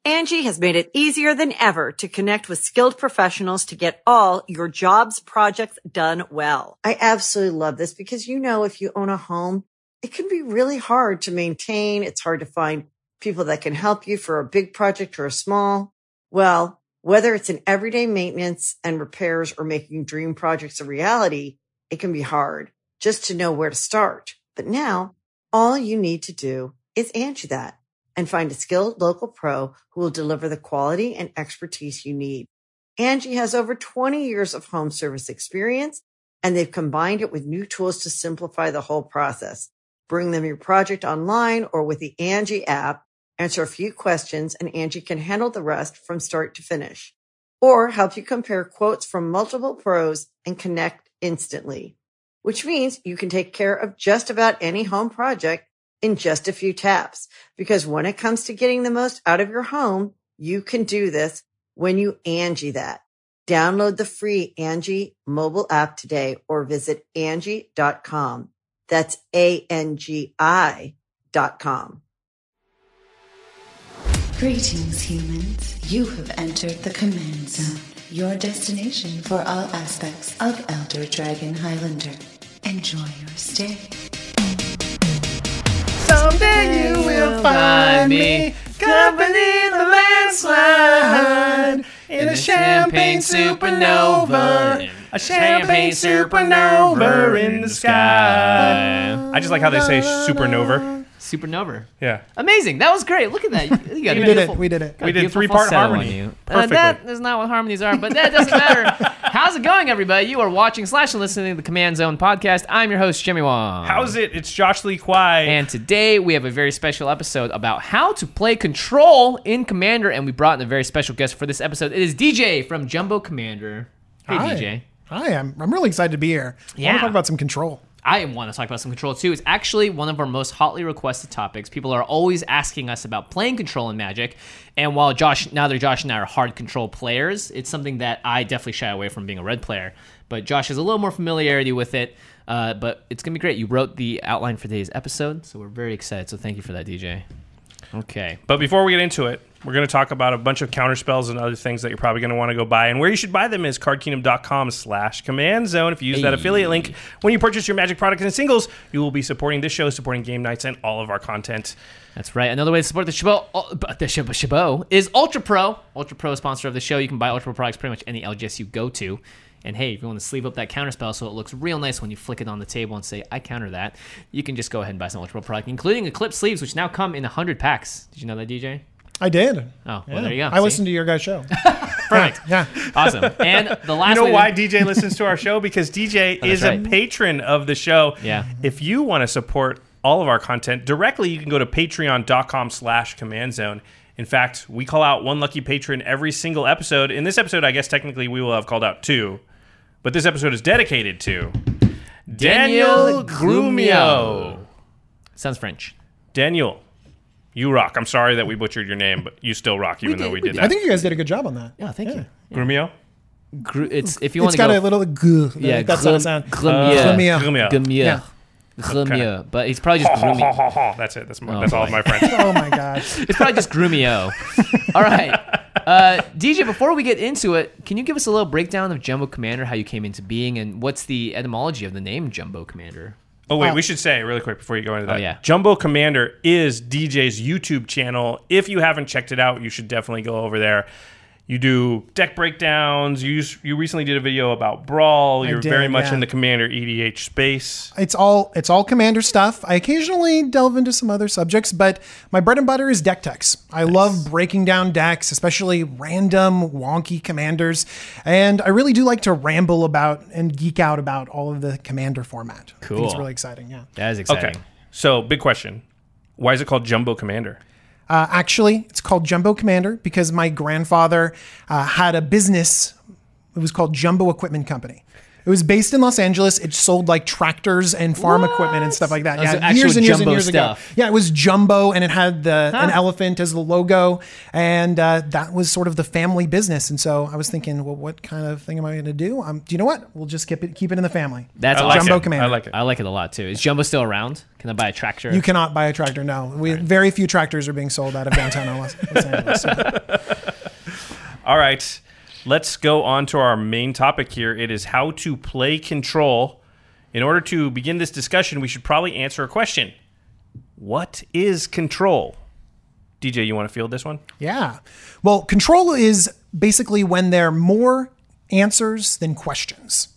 Angie has made it easier than ever to connect with skilled professionals to get all your jobs projects done well. I absolutely love this because, if you own a home, it can be really hard to maintain. It's hard to find people that can help you for a big project or a small. Well, whether it's in everyday maintenance and repairs or making dream projects a reality, it can be hard just to know where to start. But now all you need to do is Angie that and find a skilled local pro who will deliver the quality and expertise you need. Angie has over 20 years of home service experience, and they've combined it with new tools to simplify the whole process. Bring them your project online or with the Angie app, answer a few questions, and Angie can handle the rest from start to finish. Or help you compare quotes from multiple pros and connect instantly, which means you can take care of just about any home project in just a few taps. Because when it comes to getting the most out of your home, you can do this when you Angie that. Download the free Angie mobile app today or visit Angie.com. That's ANGI.com. Greetings, humans. You have entered the Command Zone, your destination for all aspects of Elder Dragon Highlander. Enjoy your stay. Someday you will find me company the landslide in a champagne supernova. A champagne supernova in the sky. I just like how they say supernova. Supernova. Yeah. Amazing. That was great. Look at that. You got We did it. We did beautiful 3-part falsetto harmony. on you. Perfectly. That is not what harmonies are, but that doesn't matter. How's it going, everybody? You are watching / listening to the Command Zone podcast. I'm your host, Jimmy Wong. How's it? It's Josh Lee Kwai. And today we have a very special episode about how to play Control in Commander, and we brought in a very special guest for this episode. It is DJ from Jumbo Commander. Hey, Hi. DJ. Hi, I'm really excited to be here. I want to talk about some Control. I want to talk about some Control too. It's actually one of our most hotly requested topics. People are always asking us about playing Control in Magic. And while Josh and I are hard Control players, it's something that I definitely shy away from being a red player. But Josh has a little more familiarity with it. But it's going to be great. You wrote the outline for today's episode, so we're very excited. So thank you for that, DJ. Okay. But before we get into it, we're going to talk about a bunch of counterspells and other things that you're probably going to want to go buy. And where you should buy them is cardkingdom.com/command zone. If you use that affiliate link when you purchase your Magic products and singles, you will be supporting this show, supporting game nights, and all of our content. That's right. Another way to support the Chabot is Ultra Pro. Ultra Pro is sponsor of the show. You can buy Ultra Pro products pretty much any LGS you go to. And hey, if you want to sleeve up that counterspell so it looks real nice when you flick it on the table and say, I counter that, you can just go ahead and buy some Ultra Pro product, including Eclipse sleeves, which now come in 100 packs. Did you know that, DJ? I did. Oh, well, there you go. I listened to your guys' show. Perfect. Yeah. Awesome. And the last You know why DJ listens to our show? Because DJ is right. a patron of the show. Yeah. If you want to support all of our content directly, you can go to patreon.com/command zone. In fact, we call out one lucky patron every single episode. In this episode, I guess technically we will have called out 2. But this episode is dedicated to Daniel Grumio. Sounds French. Daniel, you rock. I'm sorry that we butchered your name, but you still rock, even though we did that. I think you guys did a good job on that. Yeah, thank you. Grumio? It's if you want It's to go. got a little g. Yeah, that's how it sounds. Grumio. Grumio. Yeah. Grumio. But he's probably just Grumio. That's it. That's all of my French. Oh my gosh. It's probably just Grumio. All right. DJ, before we get into it, can you give us a little breakdown of Jumbo Commander, how you came into being, and what's the etymology of the name Jumbo Commander? Oh, wait, we should say really quick before you go into that. Oh, yeah. Jumbo Commander is DJ's YouTube channel. If you haven't checked it out, you should definitely go over there. You do deck breakdowns. You recently did a video about Brawl. You're very much in the Commander EDH space. It's all Commander stuff. I occasionally delve into some other subjects, but my bread and butter is deck techs. I love breaking down decks, especially random wonky commanders, and I really do like to ramble about and geek out about all of the Commander format. Cool. I think it's really exciting. Yeah. That is exciting. Okay, so big question: why is it called Jumbo Commander? Actually, it's called Jumbo Commander because my grandfather had a business. It was called Jumbo Equipment Company. It was based in Los Angeles. It sold like tractors and farm equipment and stuff like that. Oh, so Yeah, actual years and years and jumbo years ago. stuff. Yeah, it was jumbo, and it had an elephant as the logo, and that was sort of the family business. And so I was thinking, well, what kind of thing am I going to do? Do you know what? We'll just keep it in the family. That's I like awesome. Jumbo it. Commander. I like it. I like it a lot too. Is Jumbo still around? Can I buy a tractor? You cannot buy a tractor. No, very few tractors are being sold out of downtown Los Angeles. So. All right, let's go on to our main topic here. It is how to play Control. In order to begin this discussion, we should probably answer a question. What is Control? DJ, you want to field this one? Yeah. Well, control is basically when there are more answers than questions.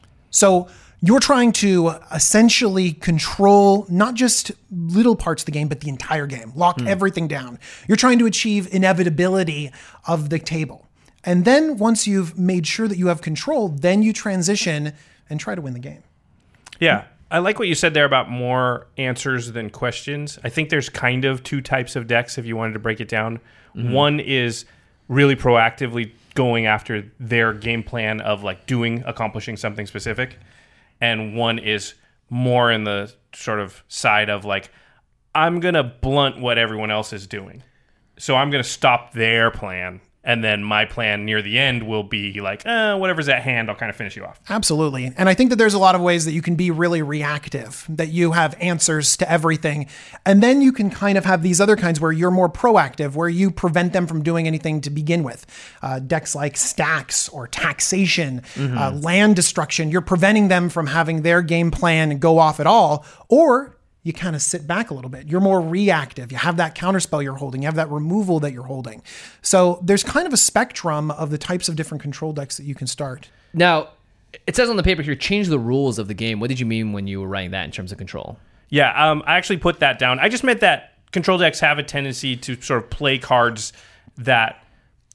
So you're trying to essentially control not just little parts of the game, but the entire game, lock everything down. You're trying to achieve inevitability of the table. And then once you've made sure that you have control, then you transition and try to win the game. Yeah. I like what you said there about more answers than questions. I think there's kind of two types of decks if you wanted to break it down. One is really proactively going after their game plan of like accomplishing something specific. And one is more in the sort of side of like, I'm going to blunt what everyone else is doing. So I'm going to stop their plan. And then my plan near the end will be like, whatever's at hand, I'll kind of finish you off. Absolutely. And I think that there's a lot of ways that you can be really reactive, that you have answers to everything. And then you can kind of have these other kinds where you're more proactive, where you prevent them from doing anything to begin with. Decks like Stacks or Taxation, Land Destruction, you're preventing them from having their game plan go off at all. Or you kind of sit back a little bit. You're more reactive. You have that counterspell you're holding. You have that removal that you're holding. So there's kind of a spectrum of the types of different control decks that you can start. Now, it says on the paper here, change the rules of the game. What did you mean when you were writing that in terms of control? Yeah, I actually put that down. I just meant that control decks have a tendency to sort of play cards that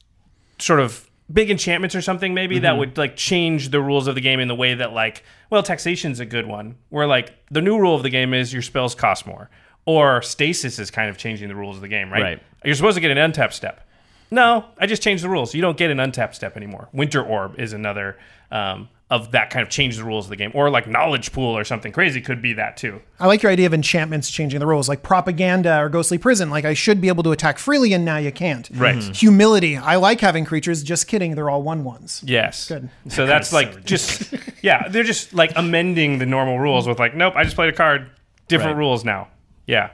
sort of big enchantments or something maybe that would like change the rules of the game in the way that like, well, Taxation's a good one where like the new rule of the game is your spells cost more, or Stasis is kind of changing the rules of the game, right? You're supposed to get an untapped step. No, I just changed the rules. You don't get an untapped step anymore. Winter Orb is another of that kind of change the rules of the game. Or like Knowledge Pool or something crazy could be that too. I like your idea of enchantments changing the rules, like Propaganda or Ghostly Prison. Like I should be able to attack freely and now you can't. Right. Humility. I like having creatures. Just kidding. They're all 1/1s. Yes. Good. So that's like just, yeah, they're just like amending the normal rules with like, nope, I just played a card. Different rules now. Yeah.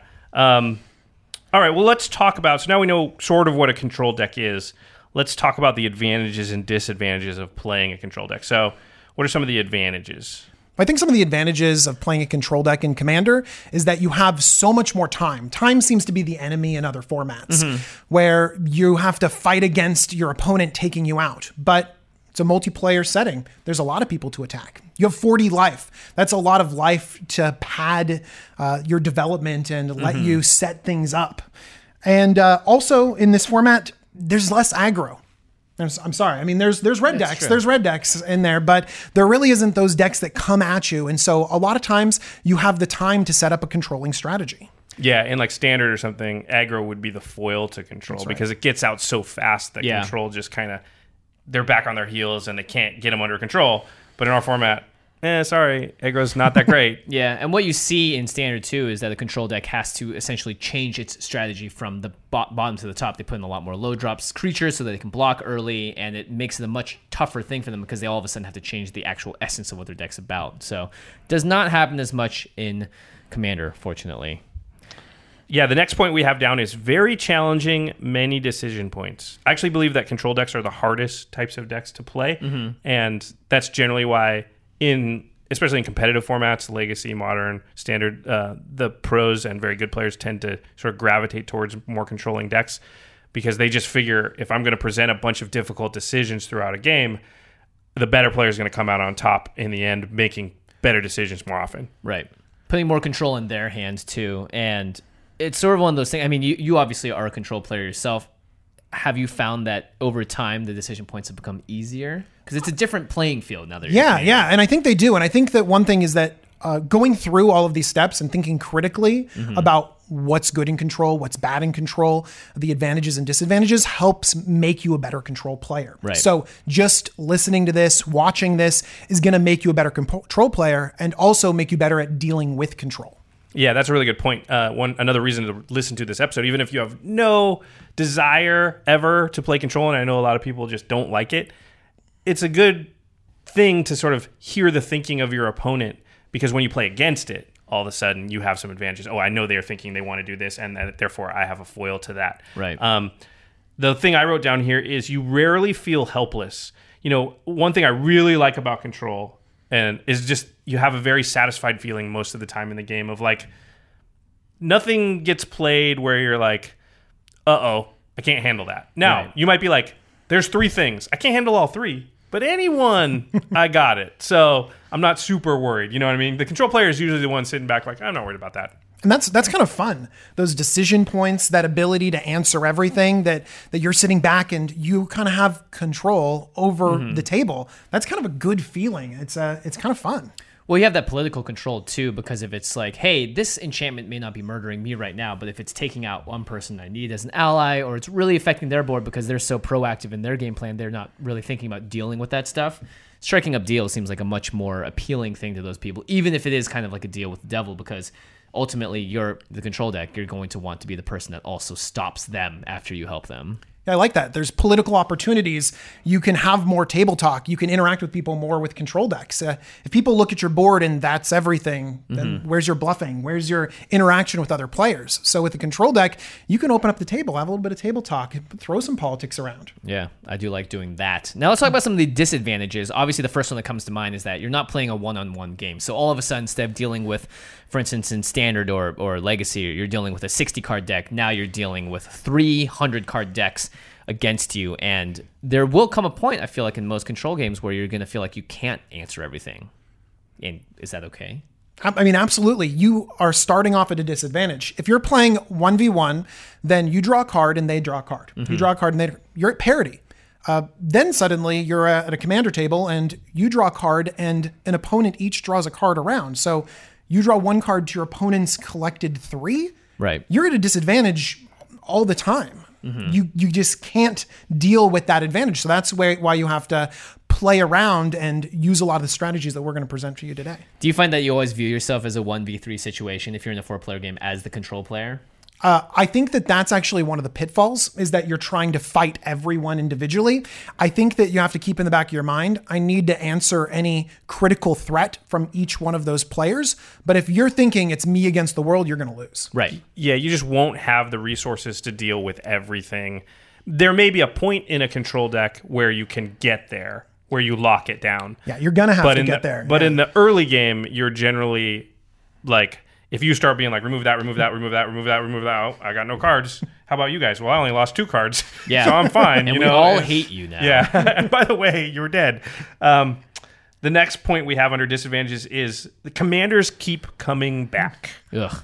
All right, well, let's talk about, so now we know sort of what a control deck is. Let's talk about the advantages and disadvantages of playing a control deck. So what are some of the advantages? I think some of the advantages of playing a control deck in Commander is that you have so much more time. Time seems to be the enemy in other formats, where you have to fight against your opponent taking you out. But it's a multiplayer setting. There's a lot of people to attack. You have 40 life. That's a lot of life to pad your development and let you set things up. And also in this format, there's less aggro. I'm sorry. I mean, there's red decks. True. There's red decks in there, but there really isn't those decks that come at you. And so a lot of times you have the time to set up a controlling strategy. Yeah, in like Standard or something, aggro would be the foil to control because it gets out so fast that control just kind of, they're back on their heels and they can't get them under control. But in our format, sorry, aggro's not that great. Yeah, and what you see in Standard too is that the control deck has to essentially change its strategy from the bottom to the top. They put in a lot more low drops creatures so that they can block early, and it makes it a much tougher thing for them because they all of a sudden have to change the actual essence of what their deck's about. So it does not happen as much in Commander, fortunately. Yeah, the next point we have down is very challenging, many decision points. I actually believe that control decks are the hardest types of decks to play, and that's generally why especially in competitive formats, Legacy, Modern, Standard, the pros and very good players tend to sort of gravitate towards more controlling decks because they just figure if I'm going to present a bunch of difficult decisions throughout a game, the better player is going to come out on top in the end, making better decisions more often. Right. Putting more control in their hands too, and it's sort of one of those things. I mean, you obviously are a control player yourself. Have you found that over time the decision points have become easier? Because it's a different playing field now. Yeah. And I think they do. And I think that one thing is that going through all of these steps and thinking critically about what's good in control, what's bad in control, the advantages and disadvantages helps make you a better control player. Right. So just listening to this, watching this is going to make you a better control player and also make you better at dealing with control. Yeah, that's a really good point. Another reason to listen to this episode, even if you have no desire ever to play control, and I know a lot of people just don't like it, it's a good thing to sort of hear the thinking of your opponent, because when you play against it, all of a sudden you have some advantages. Oh, I know they're thinking they want to do this, and that, therefore I have a foil to that. Right. The thing I wrote down here is you rarely feel helpless. You know, one thing I really like about control and is just you have a very satisfied feeling most of the time in the game of like nothing gets played where you're like, uh-oh, I can't handle that. Now, you might be like, there's 3 things. I can't handle all 3, but anyone, I got it. So I'm not super worried. You know what I mean? The control player is usually the one sitting back like, I'm not worried about that. And that's kind of fun. Those decision points, that ability to answer everything, that you're sitting back and you kind of have control over the table. That's kind of a good feeling. It's kind of fun. Well, you have that political control too, because if it's like, hey, this enchantment may not be murdering me right now, but if it's taking out one person I need as an ally, or it's really affecting their board because they're so proactive in their game plan, they're not really thinking about dealing with that stuff. Striking up deals seems like a much more appealing thing to those people, even if it is kind of like a deal with the devil, because ultimately you're the control deck. You're going to want to be the person that also stops them after you help them. I like that. There's political opportunities. You can have more table talk. You can interact with people more with control decks. If people look at your board and that's everything, then where's your bluffing? Where's your interaction with other players? So with the control deck, you can open up the table, have a little bit of table talk, throw some politics around. Yeah, I do like doing that. Now let's talk about some of the disadvantages. Obviously, the first one that comes to mind is that you're not playing a one-on-one game. So all of a sudden, instead of dealing with, for instance, in Standard or Legacy, you're dealing with a 60-card deck. Now you're dealing with 300-card decks against you, and there will come a point, I feel like, in most control games where you're going to feel like you can't answer everything. And is that okay? I mean, absolutely. You are starting off at a disadvantage. If you're playing 1v1, then you draw a card and they draw a card. You draw a card and you're at parity. Then suddenly you're at a commander table and you draw a card and an opponent each draws a card around. So you draw 1 card to your opponent's collected 3. Right. You're at a disadvantage all the time. You just can't deal with that advantage. So that's why you have to play around and use a lot of the strategies that we're going to present to you today. Do you find that you always view yourself as a 1v3 situation if you're in a 4-player game as the control player? I think that that's actually one of the pitfalls, is that you're trying to fight everyone individually. I think that you have to keep in the back of your mind, I need to answer any critical threat from each one of those players. But if you're thinking it's me against the world, you're going to lose. Right. Yeah, you just won't have the resources to deal with everything. There may be a point in a control deck where you can get there, where you lock it down. Yeah, you're going to have to get there. But in the early game, you're generally like, if you start being like, remove that, remove that, remove that, remove that, remove that, oh, I got no cards. How about you guys? Well, I only lost 2 cards. Yeah. So I'm fine. And you we know? all hate you now. Yeah. And by the way, you're dead. The next point we have under disadvantages is the commanders keep coming back. Ugh.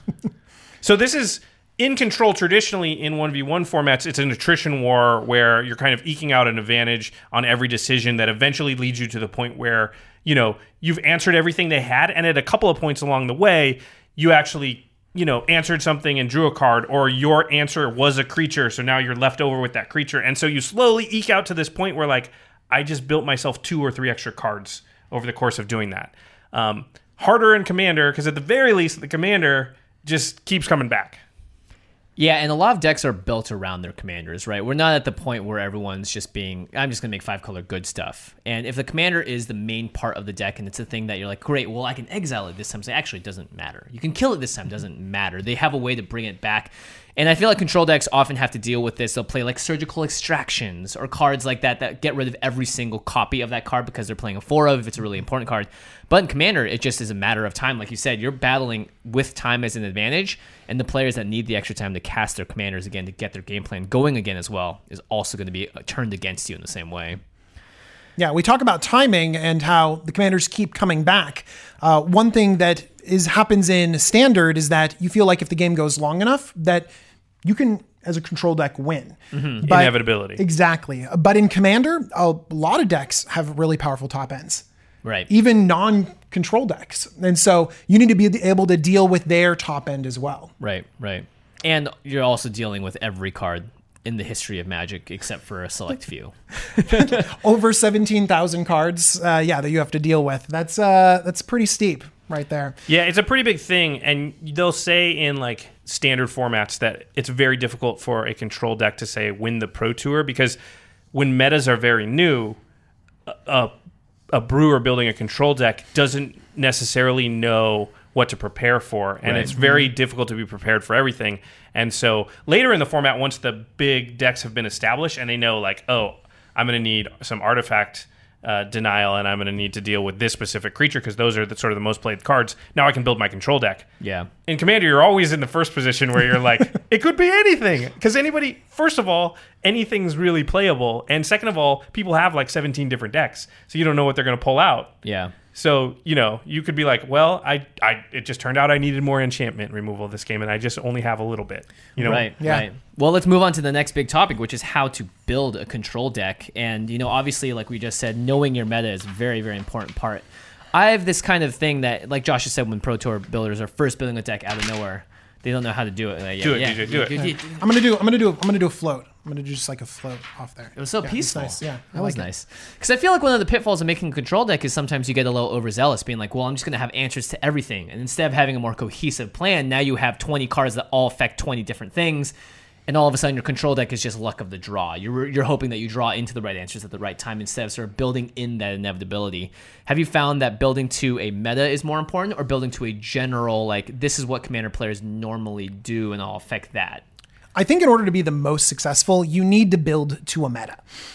So this is in control. Traditionally in 1v1 formats, it's an attrition war where you're kind of eking out an advantage on every decision that eventually leads you to the point where, you know, you've answered everything they had, and at a couple of points along the way, you actually, you know, answered something and drew a card, or your answer was a creature, so now you're left over with that creature. And so you slowly eke out to this point where, like, I just built myself 2 or 3 extra cards over the course of doing that. Harder in Commander, because at the very least, the Commander just keeps coming back. Yeah, and a lot of decks are built around their commanders, right? We're not at the point where everyone's just being, I'm just going to make 5-color good stuff. And if the commander is the main part of the deck and it's a thing that you're like, great, well, I can exile it this time. So actually, it doesn't matter. You can kill it this time. It doesn't matter. They have a way to bring it back. And I feel like control decks often have to deal with this. They'll play like surgical extractions or cards like that get rid of every single copy of that card because they're playing a 4 of if it's a really important card. But in Commander, it just is a matter of time. Like you said, you're battling with time as an advantage, and the players that need the extra time to cast their commanders again to get their game plan going again as well is also going to be turned against you in the same way. Yeah, we talk about timing and how the commanders keep coming back. One thing that happens in Standard is that you feel like if the game goes long enough that you can, as a control deck, win. Mm-hmm. Inevitability. Exactly. But in Commander, a lot of decks have really powerful top ends. Right. even non-control decks. And so you need to be able to deal with their top end as well. Right. And you're also dealing with every card in the history of Magic except for a select few. Over 17,000 cards, that you have to deal with. That's pretty steep right there. Yeah, it's a pretty big thing, and they'll say in like standard formats that it's very difficult for a control deck to say win the Pro Tour, because when metas are very new, a brewer building a control deck doesn't necessarily know what to prepare for, and it's very difficult to be prepared for everything. And so later in the format, once the big decks have been established and they know like, oh, I'm going to need some artifact denial, and I'm going to need to deal with this specific creature because those are sort of the most played cards. Now I can build my control deck. Yeah. In Commander, you're always in the first position where you're like, it could be anything. Because first of all, anything's really playable. And second of all, people have like 17 different decks. So you don't know what they're going to pull out. Yeah. So, you could be like, well, it just turned out I needed more enchantment removal this game, and I just only have a little bit. Right. Well, let's move on to the next big topic, which is how to build a control deck. And, obviously, like we just said, knowing your meta is a very, very important part. I have this kind of thing that, like Josh has said, when Pro Tour builders are first building a deck out of nowhere, they don't know how to do it. Do it, DJ, do it. I'm gonna do a float. I'm gonna do just like a float off there. It was so peaceful. Nice. Yeah, that was nice. Because I feel like one of the pitfalls of making a control deck is sometimes you get a little overzealous, being like, well, I'm just going to have answers to everything. And instead of having a more cohesive plan, now you have 20 cards that all affect 20 different things. And all of a sudden, your control deck is just luck of the draw. You're hoping that you draw into the right answers at the right time instead of sort of building in that inevitability. Have you found that building to a meta is more important, or building to a general, like, this is what Commander players normally do and I'll affect that? I think in order to be the most successful, you need to build to a meta.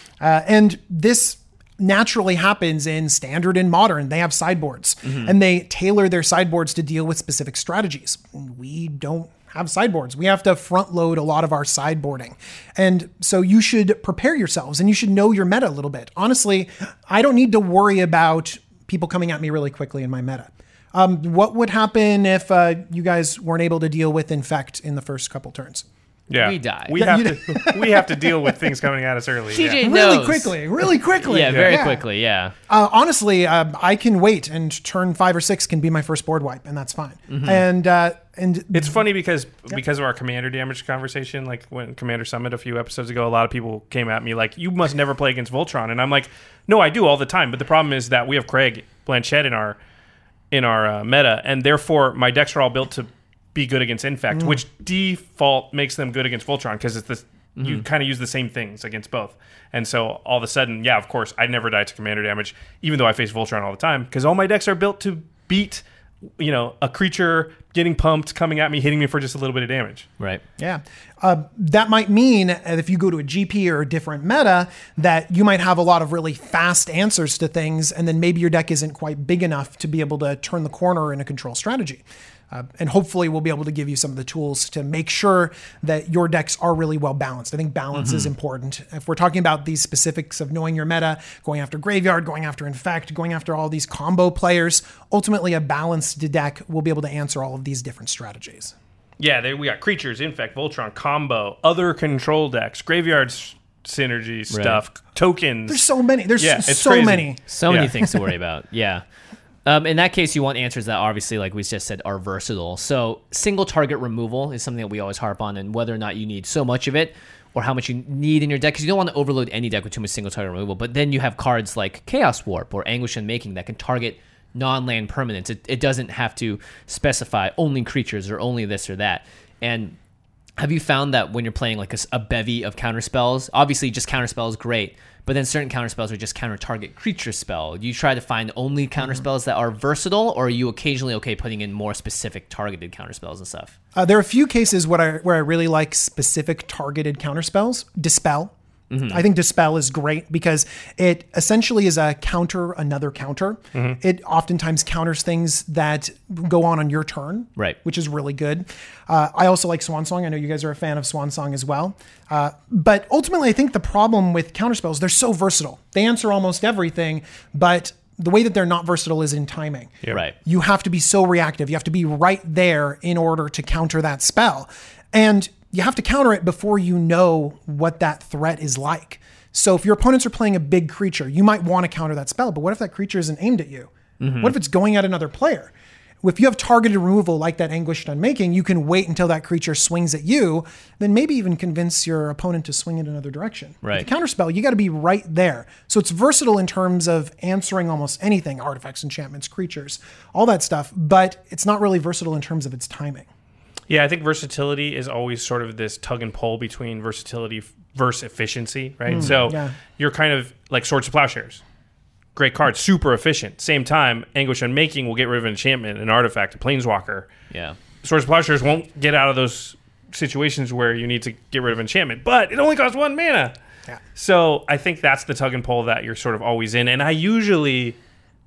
And this naturally happens in standard and modern. They have sideboards, and they tailor their sideboards to deal with specific strategies. We don't have sideboards. We have to front load a lot of our sideboarding. And so you should prepare yourselves, and you should know your meta a little bit. Honestly, I don't need to worry about people coming at me really quickly in my meta. What would happen if you guys weren't able to deal with Infect in the first couple turns? Yeah, we die. We have to deal with things coming at us early. TJ Really knows. Really quickly. Yeah, very quickly. Yeah. Honestly, I can wait, and turn 5 or 6 can be my first board wipe, and that's fine. And It's funny because of our commander damage conversation, like when Commander Summit a few episodes ago, a lot of people came at me like, you must never play against Voltron. And I'm like, no, I do all the time. But the problem is that we have Craig Blanchett in our meta, and therefore my decks are all built to be good against Infect, which default makes them good against Voltron because it's this. You kind of use the same things against both. And so all of a sudden, yeah, of course, I never die to commander damage, even though I face Voltron all the time, because all my decks are built to beat, a creature getting pumped, coming at me, hitting me for just a little bit of damage. Right. Yeah. That might mean if you go to a GP or a different meta that you might have a lot of really fast answers to things, and then maybe your deck isn't quite big enough to be able to turn the corner in a control strategy. And hopefully we'll be able to give you some of the tools to make sure that your decks are really well balanced. I think balance is important. If we're talking about these specifics of knowing your meta, going after Graveyard, going after Infect, going after all these combo players, ultimately a balanced deck will be able to answer all of these different strategies. Yeah, we got creatures, Infect, Voltron, combo, other control decks, Graveyards, synergy stuff, tokens. There's so many. There's so crazy. many. So many things to worry about. Yeah. In that case, you want answers that obviously, like we just said, are versatile. So single target removal is something that we always harp on, and whether or not you need so much of it or how much you need in your deck, because you don't want to overload any deck with too much single target removal. But then you have cards like Chaos Warp or Anguish Unmaking that can target non-land permanents. It doesn't have to specify only creatures or only this or that. And have you found that when you're playing like a bevy of counterspells, obviously just counterspell is great, but then certain counterspells are just counter-target creature spell. Do you try to find only counterspells that are versatile, or are you occasionally okay putting in more specific targeted counterspells and stuff? There are a few cases where I really like specific targeted counterspells. Dispel. I think Dispel is great because it essentially is a counter another counter. It oftentimes counters things that go on your turn, right? Which is really good. I also like Swan Song. I know you guys are a fan of Swan Song as well. But ultimately, I think the problem with counterspells, they're so versatile. They answer almost everything, but the way that they're not versatile is in timing. Yeah. Right. You have to be so reactive. You have to be right there in order to counter that spell. And you have to counter it before you know what that threat is like. So if your opponents are playing a big creature, you might want to counter that spell. But what if that creature isn't aimed at you? What if it's going at another player? If you have targeted removal like that Anguished Unmaking, you can wait until that creature swings at you, then maybe even convince your opponent to swing in another direction. Right. With the counterspell, you got to be right there. So it's versatile in terms of answering almost anything, artifacts, enchantments, creatures, all that stuff, but it's not really versatile in terms of its timing. Yeah, I think versatility is always sort of this tug and pull between versatility versus efficiency, right? You're kind of like Swords to Plowshares. Great card, super efficient. Same time, Anguish Unmaking will get rid of an enchantment, an artifact, a planeswalker. Yeah. Swords to Plowshares won't get out of those situations where you need to get rid of enchantment, but it only costs 1 mana. Yeah. So I think that's the tug and pull that you're sort of always in. And I usually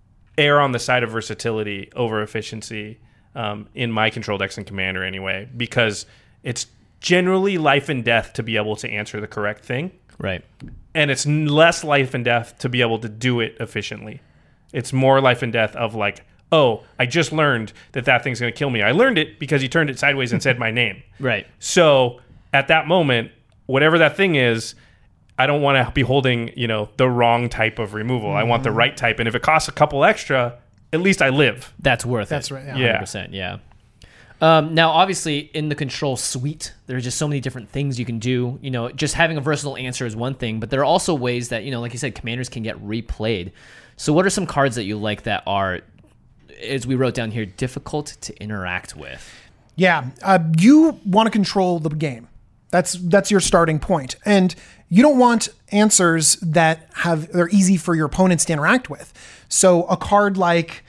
err on the side of versatility over efficiency in my control decks and Commander anyway, because it's generally life and death to be able to answer the correct thing. Right. And it's less life and death to be able to do it efficiently. It's more life and death of like, oh, I just learned that thing's going to kill me. I learned it because he turned it sideways and said my name. Right. So at that moment, whatever that thing is, I don't want to be holding, the wrong type of removal. I want the right type. And if it costs a couple extra, at least I live. That's worth it. That's right. Yeah. 100%. Yeah. Now, obviously, in the control suite, there's just so many different things you can do. Just having a versatile answer is one thing, but there are also ways that, like you said, commanders can get replayed. So what are some cards that you like that are, as we wrote down here, difficult to interact with? Yeah. You want to control the game. That's your starting point. And you don't want answers that they're easy for your opponents to interact with. So a card like...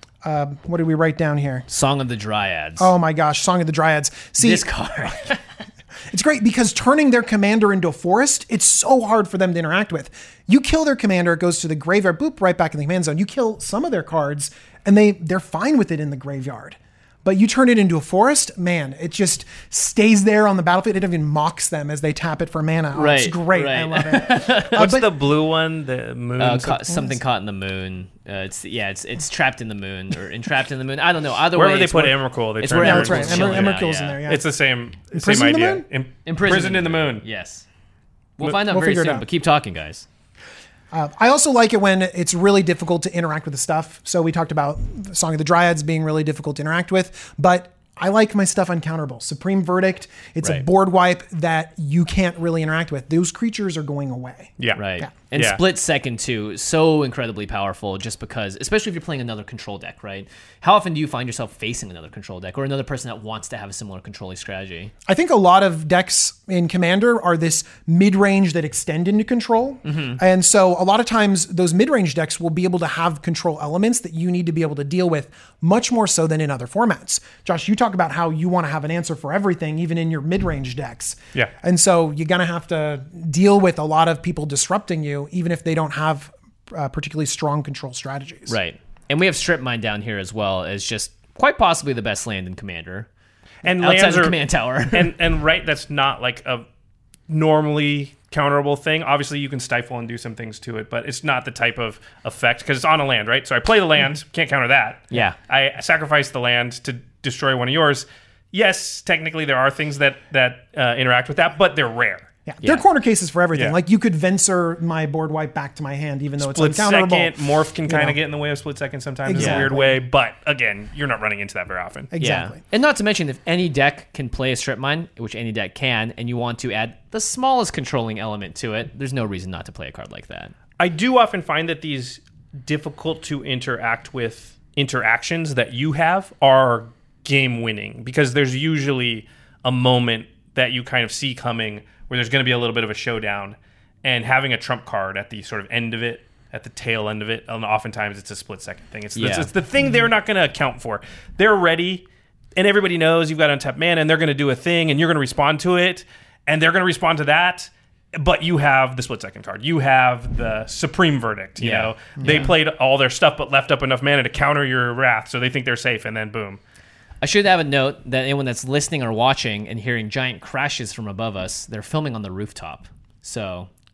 what did we write down here? Song of the Dryads. Oh my gosh, Song of the Dryads. See, this card. It's great because turning their commander into a forest, it's so hard for them to interact with. You kill their commander, it goes to the graveyard, boop, right back in the command zone. You kill some of their cards, and they're fine with it in the graveyard. But you turn it into a forest, man, it just stays there on the battlefield. It even mocks them as they tap it for mana. Oh, right, it's great. right. I love it. What's the blue one? The moon? Something caught in the moon. It's trapped in the moon or entrapped in the moon. I don't know. Either Wherever way, they put Emrakul, they it's turn where That's right. Emrakul's Emrakul's now, in there, yeah. It's the same Imprisoned in the idea. moon? Imprisoned in the moon. Yes. We'll find out We'll very figure it soon, out. but keep talking, guys. I also like it when it's really difficult to interact with the stuff. So we talked about Song of the Dryads being really difficult to interact with, but I like my stuff uncounterable. Supreme Verdict, it's a Right. board wipe that you can't really interact with. Those creatures are going away. Yeah. Right. Yeah. And Yeah. split second too, so incredibly powerful just because, especially if you're playing another control deck, right? How often do you find yourself facing another control deck or another person that wants to have a similar controlling strategy? I think a lot of decks in Commander are this mid-range that extend into control. And so a lot of times those mid-range decks will be able to have control elements that you need to be able to deal with much more so than in other formats. Josh, you talk about how you want to have an answer for everything, even in your mid-range decks. Yeah. And so you're going to have to deal with a lot of people disrupting you, even if they don't have particularly strong control strategies. Right. And we have Strip Mine down here as well as just quite possibly the best land in Commander. And Outside lands of are Command Tower. and right, that's not like a normally counterable thing. Obviously, you can stifle and do some things to it, but it's not the type of effect because it's on a land, right? So I play the land, can't counter that. Yeah. I sacrifice the land to destroy one of yours. Yes, technically there are things that interact with that, but they're rare. Yeah. There are corner cases for everything. Yeah. Like you could Venser my board wipe back to my hand, even though Split it's uncounterable. second, morph can kind know. of get in the way of split second sometimes in a Exactly. weird way, but again, you're not running into that very often. Exactly. Yeah. And not to mention, if any deck can play a Strip Mine, which any deck can, and you want to add the smallest controlling element to it, there's no reason not to play a card like that. I do often find that these difficult to interact with interactions that you have are game winning because there's usually a moment that you kind of see coming where there's going to be a little bit of a showdown, and having a trump card at the sort of end of it, at the tail end of it, and oftentimes it's a split second thing. It's the thing they're not going to account for. They're ready, and everybody knows you've got untapped mana, and they're going to do a thing, and you're going to respond to it, and they're going to respond to that. But you have the split second card. You have the Supreme Verdict. You know, they played all their stuff, but left up enough mana to counter your wrath, so they think they're safe, and then boom. I should have a note that anyone that's listening or watching and hearing giant crashes from above us, they're filming on the rooftop. So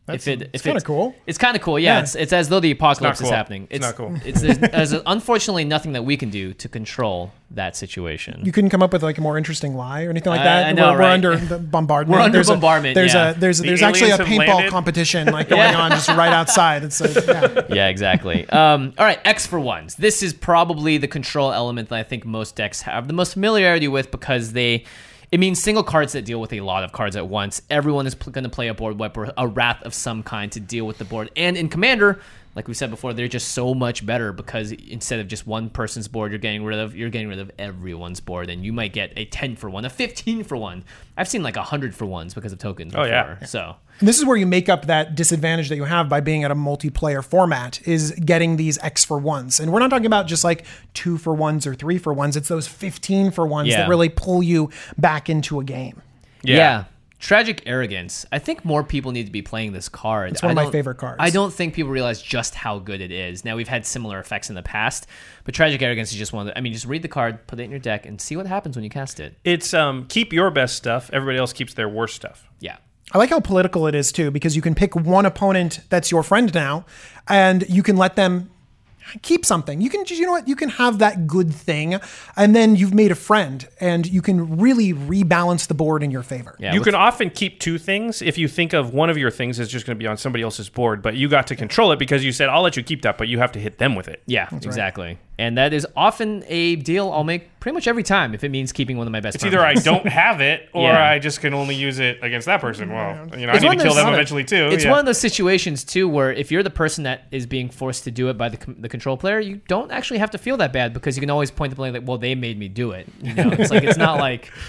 It's kinda cool. It's kind of cool. Yeah, Yeah. it's as though the apocalypse cool. is happening. It's not cool. There's unfortunately nothing that we can do to control that situation. You couldn't come up with like a more interesting lie or anything like that. I know, we're right? under the bombardment. We're under There's bombardment, There's yeah. there's The actually a aliens have paintball landed. competition like going on just right outside. It's Yeah, exactly. All right, X for ones. This is probably the control element that I think most decks have the most familiarity with because it means single cards that deal with a lot of cards at once. Everyone is going to play a board wipe or a wrath of some kind to deal with the board. And in Commander, like we said before, they're just so much better because instead of just one person's board you're getting rid of everyone's board, and you might get a 10 for 1, a 15 for 1. I've seen like 100 for 1s because of tokens before. Yeah. So And this is where you make up that disadvantage that you have by being at a multiplayer format, is getting these X for ones. And we're not talking about just like 2 for ones or 3 for ones. It's those 15 for ones Yeah. that really pull you back into a game. Yeah. Tragic Arrogance. I think more people need to be playing this card. It's one of my favorite cards. I don't think people realize just how good it is. Now, we've had similar effects in the past, but Tragic Arrogance is just one of the... I mean, just read the card, put it in your deck, and see what happens when you cast it. It's keep your best stuff. Everybody else keeps their worst stuff. Yeah. I like how political it is too, because you can pick one opponent that's your friend now, and you can let them keep something. You can just, you know what? You can have that good thing, and then you've made a friend, and you can really rebalance the board in your favor. Yeah, You can often keep 2 things if you think of one of your things is just going to be on somebody else's board, but you got to control it because you said, I'll let you keep that, but you have to hit them with it. Yeah, exactly. And that is often a deal I'll make pretty much every time if it means keeping one of my best It's friends. either I don't have it or Yeah. I just can only use it against that person. Well, I It's need one to of kill those- them eventually too. It's Yeah. one of those situations too where if you're the person that is being forced to do it by the control player, you don't actually have to feel that bad because you can always point the blame like, well, they made me do it. You know, it's like it's not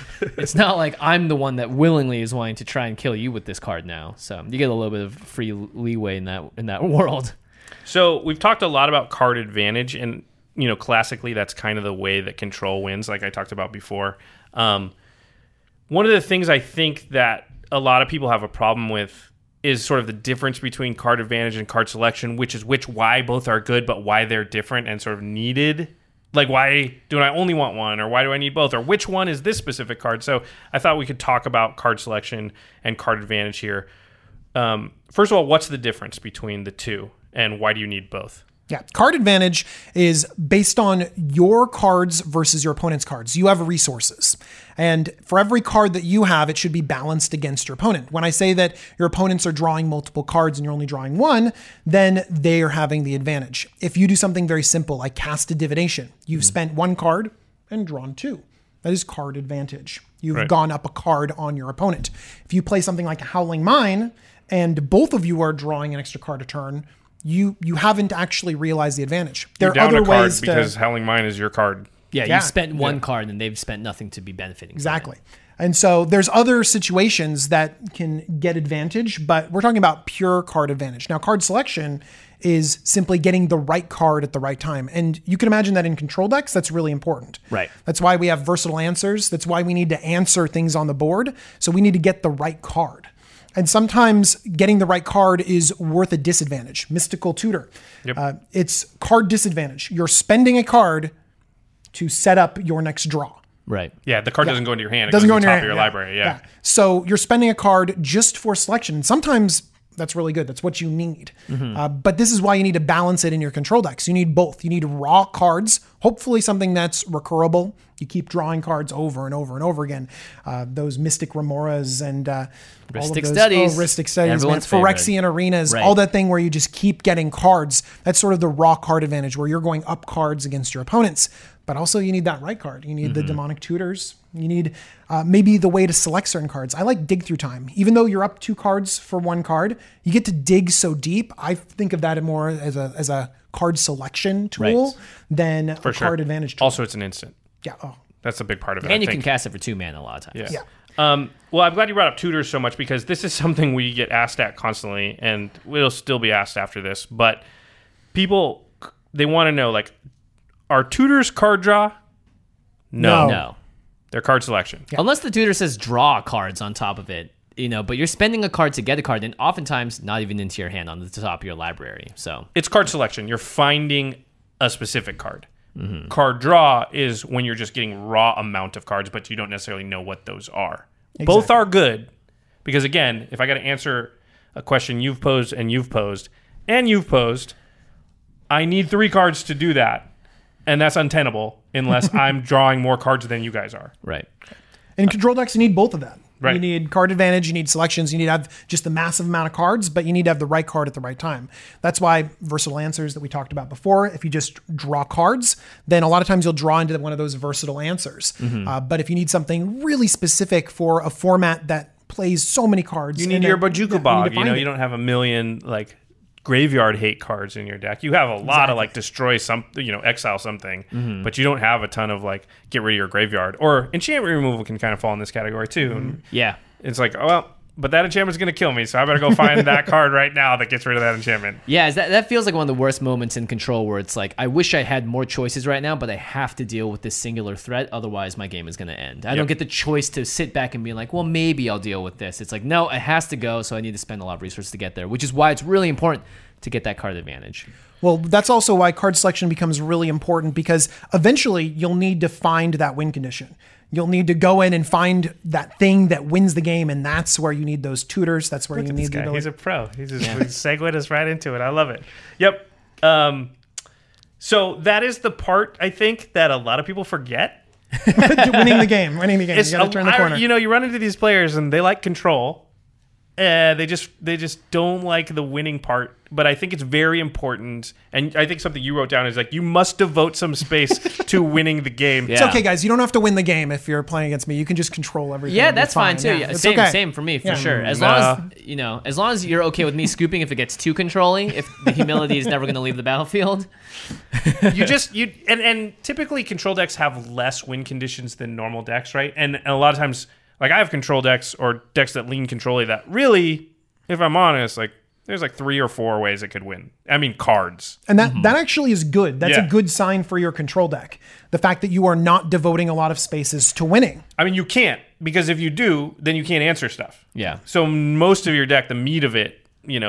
like I'm the one that willingly is wanting to try and kill you with this card now. So you get a little bit of free leeway in that world. So we've talked a lot about card advantage, and classically that's kind of the way that control wins, like I talked about before. One of the things I think that a lot of people have a problem with is sort of the difference between card advantage and card selection, which is why both are good, but why they're different and sort of needed. Like, why do I only want one, or why do I need both, or which one is this specific card? So I thought we could talk about card selection and card advantage here. First of all, what's the difference between the two, and why do you need both? Yeah, card advantage is based on your cards versus your opponent's cards. You have resources. And for every card that you have, it should be balanced against your opponent. When I say that your opponents are drawing multiple cards and you're only drawing one, then they are having the advantage. If you do something very simple like cast a divination, you've spent 1 card and drawn 2. That is card advantage. You've gone up a card on your opponent. If you play something like a Howling Mine and both of you are drawing an extra card a turn, you haven't actually realized the advantage. There You're down are other a card ways because to... Howling Mine is your card. Yeah, Yeah. you spent one card and they've spent nothing to be benefiting. Exactly. And so there's other situations that can get advantage, but we're talking about pure card advantage. Now, card selection is simply getting the right card at the right time. And you can imagine that in control decks, that's really important. Right. That's why we have versatile answers. That's why we need to answer things on the board. So we need to get the right card. And sometimes getting the right card is worth a disadvantage. Mystical Tutor. Yep. It's card disadvantage. You're spending a card to set up your next draw. Right. Yeah, the card doesn't go into your hand. It Doesn't goes go to in the your top hand. of your library. Yeah. So you're spending a card just for selection. And sometimes that's really good. That's what you need. But this is why you need to balance it in your control decks. You need both. You need raw cards, hopefully something that's recurable. You keep drawing cards over and over and over again. Those Mystic Remoras and Rhystic all of those, Studies. Rhystic Studies, Everyone's favorite. Phyrexian Arenas, Right. all that thing where you just keep getting cards. That's sort of the raw card advantage where you're going up cards against your opponents. But also you need that right card. You need the Demonic Tutors. You need maybe the way to select certain cards. I like Dig Through Time. Even though you're up 2 cards for 1 card, you get to dig so deep. I think of that more as a card selection tool than a card advantage tool. Also, it's an instant. Yeah. Oh. That's a big part of it. And I you think. can cast it for 2 mana a lot of times. Yeah. Yeah. Well, I'm glad you brought up tutors so much because this is something we get asked at constantly, and we'll still be asked after this. But people, they want to know, like, are tutors card draw? No. No. They're card selection. Unless the tutor says draw cards on top of it, but you're spending a card to get a card, and oftentimes not even into your hand on the top of your library. So It's card selection. You're finding a specific card. Card draw is when you're just getting raw amount of cards, but you don't necessarily know what those are. Both are good because, again, if I got to answer a question you've posed and you've posed, I need 3 cards to do that. And that's untenable unless I'm drawing more cards than you guys are. Right. In control decks, you need both of that. Right. You need card advantage, you need selections, you need to have just the massive amount of cards, but you need to have the right card at the right time. That's why versatile answers that we talked about before, if you just draw cards, then a lot of times you'll draw into one of those versatile answers. But if you need something really specific for a format that plays so many cards. You need your Bojuka Bog. You don't have a million like graveyard hate cards in your deck. You have a lot of like destroy something, exile something, but you don't have a ton of like get rid of your graveyard. Or enchantment removal can kind of fall in this category too. And Yeah. it's like, oh, well, but that enchantment's going to kill me, so I better go find that card right now that gets rid of that enchantment. Yeah, that feels like one of the worst moments in Control where it's like, I wish I had more choices right now, but I have to deal with this singular threat, otherwise my game is going to end. I don't get the choice to sit back and be like, well, maybe I'll deal with this. It's like, no, it has to go, so I need to spend a lot of resources to get there, which is why it's really important to get that card advantage. Well, that's also why card selection becomes really important, because eventually you'll need to find that win condition. You'll need to go in and find that thing that wins the game, and that's where you need those tutors. That's where you need the ability. He's a pro. He's just segued us right into it. I love it. Yep. So that is the part, I think, that a lot of people forget. winning the game. You got to turn the corner. You run into these players, and they like control. They just don't like the winning part. But I think it's very important, and I think something you wrote down is like, you must devote some space to winning the game. It's okay, guys. You don't have to win the game if you're playing against me. You can just control everything. Yeah, that's fine too. Yeah, Same for me, for sure. As long as you're okay with me scooping if it gets too controlling, if the humility is never going to leave the battlefield. And typically control decks have less win conditions than normal decks, right? And a lot of times, like I have control decks or decks that lean control-y that really, if I'm honest, like there's like 3 or 4 ways it could win. I mean, cards. And that actually is good. That's a good sign for your control deck. The fact that you are not devoting a lot of spaces to winning. I mean, you can't, because if you do, then you can't answer stuff. Yeah. So most of your deck, the meat of it,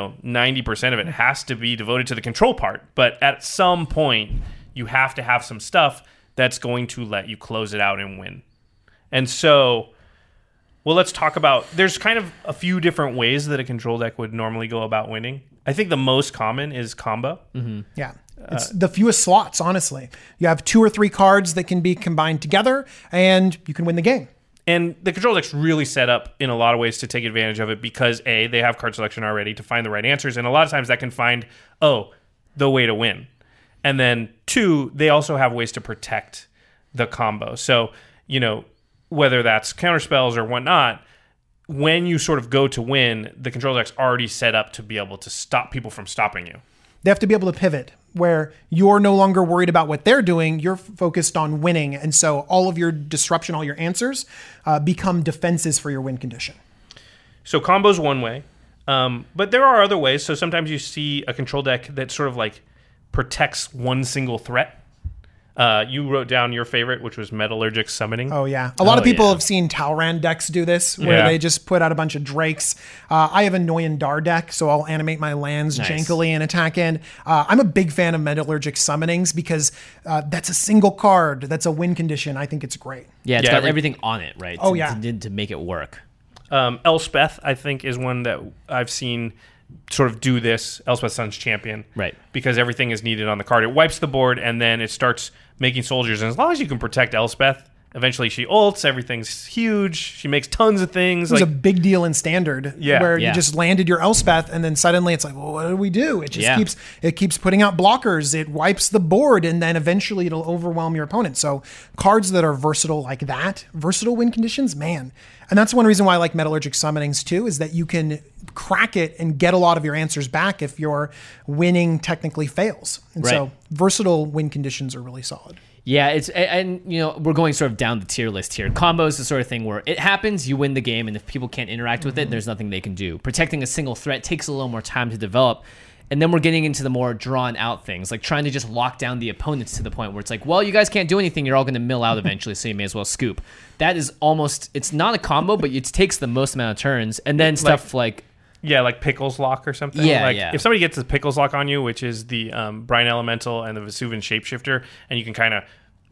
90% of it has to be devoted to the control part. But at some point, you have to have some stuff that's going to let you close it out and win. And so, well, let's talk about, there's kind of a few different ways that a control deck would normally go about winning. I think the most common is combo. Mm-hmm. Yeah. It's the fewest slots, honestly. You have 2 or 3 cards that can be combined together, and you can win the game. And the control deck's really set up in a lot of ways to take advantage of it because, A, they have card selection already to find the right answers, and a lot of times that can find, the way to win. And then, 2, they also have ways to protect the combo. So, whether that's counterspells or whatnot, when you sort of go to win, the control deck's already set up to be able to stop people from stopping you. They have to be able to pivot where you're no longer worried about what they're doing. You're focused on winning. And so all of your disruption, all your answers become defenses for your win condition. So combo's one way, but there are other ways. So sometimes you see a control deck that sort of like protects one single threat. You wrote down your favorite, which was Metallurgic Summoning. Oh, yeah. A lot of people have seen Talrand decks do this, where they just put out a bunch of Drakes. I have a Noyan Dar deck, so I'll animate my lands jankily and attack in. I'm a big fan of Metallurgic Summonings because that's a single card. That's a win condition. I think it's great. Yeah, it's got everything on it, right? Oh, To make it work. Elspeth, I think, is one that I've seen sort of do this. Elspeth Sun's Champion. Right. Because everything is needed on the card. It wipes the board, and then it starts making soldiers. And as long as you can protect Elspeth, eventually she ults. Everything's huge. She makes tons of things. It was a big deal in Standard, where you just landed your Elspeth, and then suddenly it's like, well, what do we do? It just keeps putting out blockers. It wipes the board, and then eventually it'll overwhelm your opponent. So cards that are versatile like that, versatile win conditions, man. And that's one reason why I like Metallurgic Summonings too, is that you can crack it and get a lot of your answers back if your winning technically fails. And so versatile win conditions are really solid. Yeah, we're going sort of down the tier list here. Combo is the sort of thing where it happens, you win the game, and if people can't interact with it, there's nothing they can do. Protecting a single threat takes a little more time to develop. And then we're getting into the more drawn out things, like trying to just lock down the opponents to the point where it's like, well, you guys can't do anything. You're all going to mill out eventually, so you may as well scoop. That is almost, it's not a combo, but it takes the most amount of turns. And then stuff like... Yeah, like Pickles Lock or something. If somebody gets the Pickles Lock on you, which is the Brine Elemental and the Vesuvian Shapeshifter, and you can kind of...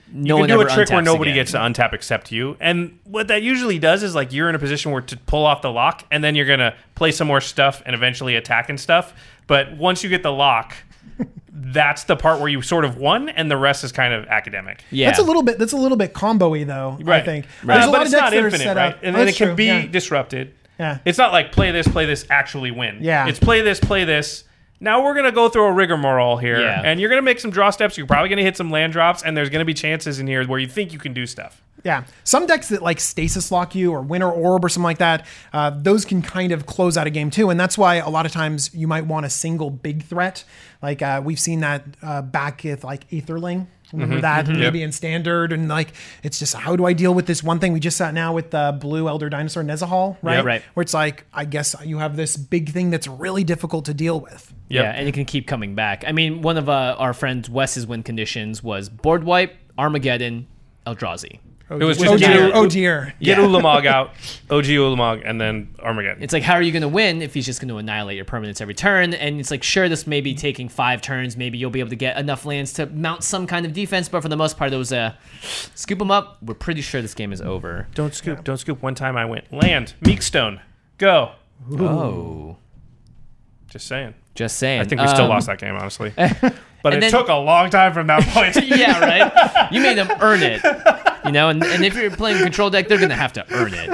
You can do a trick where nobody gets to untap except you. And what that usually does is like you're in a position where to pull off the lock, and then you're going to play some more stuff and eventually attack and stuff. But once you get the lock, that's the part where you sort of won, and the rest is kind of academic. Yeah. That's a little bit combo-y though, Right. I think. Right. There's a lot But of it's decks not that are infinite, set right? up. And Oh, then it that's can true, be yeah. disrupted. Yeah. It's not like play this, actually win. Yeah. It's play this. Now we're going to go through a rigmarole here, Yeah. and you're going to make some draw steps. You're probably going to hit some land drops, and there's going to be chances in here where you think you can do stuff. Yeah, some decks that like stasis lock you or Winter Orb or something like that, those can kind of close out a game too, and that's why a lot of times you might want a single big threat. Like we've seen that back with like Aetherling. Remember that maybe in Standard, and like it's just how do I deal with this one thing? We just saw it now with the Blue Elder Dinosaur Nezahal, right? Yeah, right. Where it's like I guess you have this big thing that's really difficult to deal with. Yep. Yeah, and it can keep coming back. I mean, one of our friends Wes's win conditions was board wipe, Armageddon, Eldrazi. It was Oh just dear, oh dear. get Ulamog out, OG Ulamog, and then Armageddon. It's like, how are you going to win if he's just going to annihilate your permanents every turn? And it's like, sure, this may be taking 5 turns. Maybe you'll be able to get enough lands to mount some kind of defense. But for the most part, it was scoop them up. We're pretty sure this game is over. Don't scoop. One time I went land, Meekstone, go. Oh. Just saying. Just saying. I think we still lost that game, honestly. But it then- took a long time from that point. Yeah, right? You made them earn it. You know, and if you're playing a control deck, they're going to have to earn it.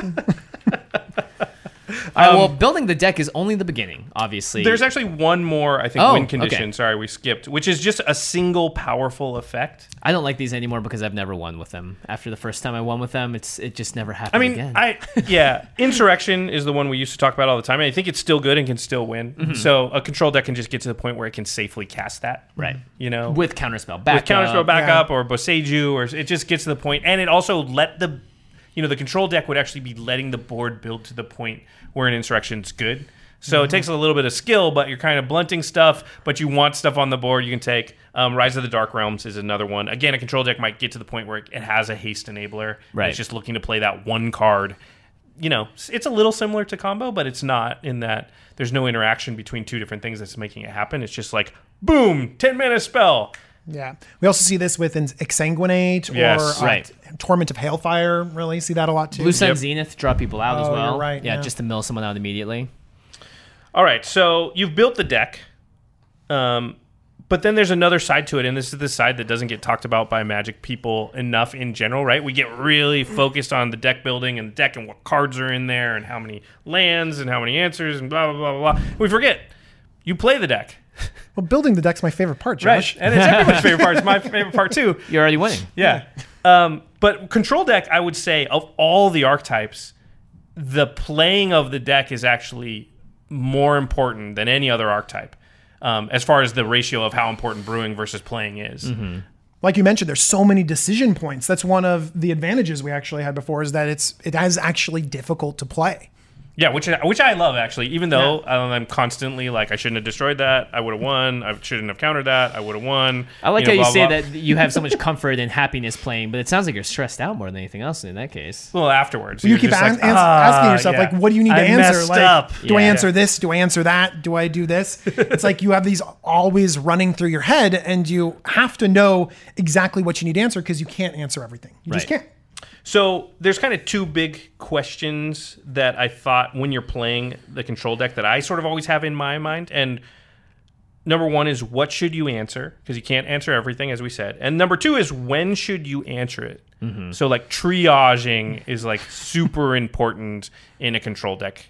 All right, well, building the deck is only the beginning, obviously. There's actually one more, I think, Oh, win condition. okay. Sorry, we skipped, which is just a single powerful effect. I don't like these anymore because I've never won with them. After the first time I won with them, it just never happened I mean, again. Insurrection is the one we used to talk about all the time. And I think it's still good and can still win. So a control deck can just get to the point where it can safely cast that. Right. You know? With Counterspell backup. With Counterspell backup yeah. or Boseiju, or it just gets to the point. And it also let the control deck would actually be letting the board build to the point where an Insurrection's good. So it takes a little bit of skill, but you're kind of blunting stuff, but you want stuff on the board you can take. Rise of the Dark Realms is another one. Again, a control deck might get to the point where it has a haste enabler. Right. It's just looking to play that one card. You know, it's a little similar to combo, but it's not in that there's no interaction between two different things that's making it happen. It's just like, boom, 10-mana spell. Yeah. We also see this with Exsanguinate Yes. or Right. Torment of Hailfire. Really see that a lot too. Blue Sun Yep. Zenith, draw people out as Oh, well. you're right, Yeah, yeah. just to mill someone out immediately. All right, so you've built the deck, but then there's another side to it, and this is the side that doesn't get talked about by Magic people enough in general, right? We get really focused on the deck building and the deck and what cards are in there and how many lands and how many answers and blah, blah, blah, blah, blah. We forget, you play the deck. Well, building the deck's my favorite part, Josh. Right, and it's everyone's favorite part. It's my favorite part, too. You're already winning. Yeah. But control deck, I would say, of all the archetypes, the playing of the deck is actually more important than any other archetype, as far as the ratio of how important brewing versus playing is. Mm-hmm. Like you mentioned, there's so many decision points. That's one of the advantages we actually had before, is that it is actually difficult to play. Yeah, which I love, actually, even though I'm constantly like, I shouldn't have destroyed that, I would have won, I shouldn't have countered that, I would have won. I like how you blah, say blah. that you have so much comfort and happiness playing, but it sounds like you're stressed out more than anything else in that case. Well, afterwards. You you're keep just like, asking yourself, yeah. like, what do you need to I answer? messed Like, up. do I Yeah. answer this? Do I answer that? Do I do this? It's like you have these always running through your head, and you have to know exactly what you need to answer because you can't answer everything. You just Right. can't. So there's kind of two big questions that I thought when you're playing the control deck that I sort of always have in my mind. And number one is, what should you answer? Because you can't answer everything, as we said. And number two is, when should you answer it? So like triaging is like super important in a control deck.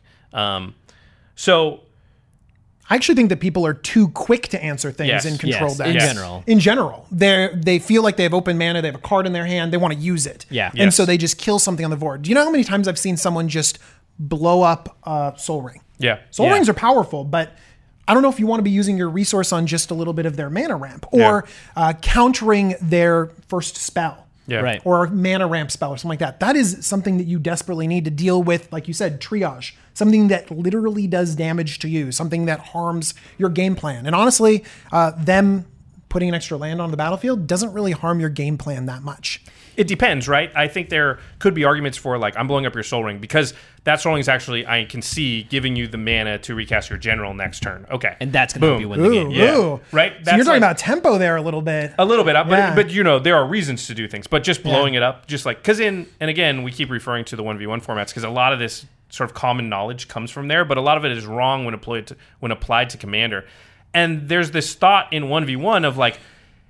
So I actually think that people are too quick to answer things Yes. in control Yes, decks. in general. In general, they feel like they have open mana, they have a card in their hand, they want to use it. Yeah. And Yes. so they just kill something on the board. Do you know how many times I've seen someone just blow up a Soul Ring? yeah. Soul yeah. Rings are powerful, but I don't know if you want to be using your resource on just a little bit of their mana ramp or countering their first spell. Yeah. Right. Or a mana ramp spell or something like that. That is something that you desperately need to deal with, like you said, triage. Something that literally does damage to you, something that harms your game plan. And honestly, them putting an extra land on the battlefield doesn't really harm your game plan that much. It depends, right? I think there could be arguments for, like, I'm blowing up your Soul Ring because that Soul Ring is actually, I can see, giving you the mana to recast your general next turn. Okay. And that's going to help you win the game. Yeah. Right? So That's you're talking like, about tempo there a little bit. a little bit, Yeah. but you know, there are reasons to do things. But just blowing it up, just like, because and again, we keep referring to the 1v1 formats because a lot of this sort of common knowledge comes from there, but a lot of it is wrong when applied to Commander. And there's this thought in 1v1 of like,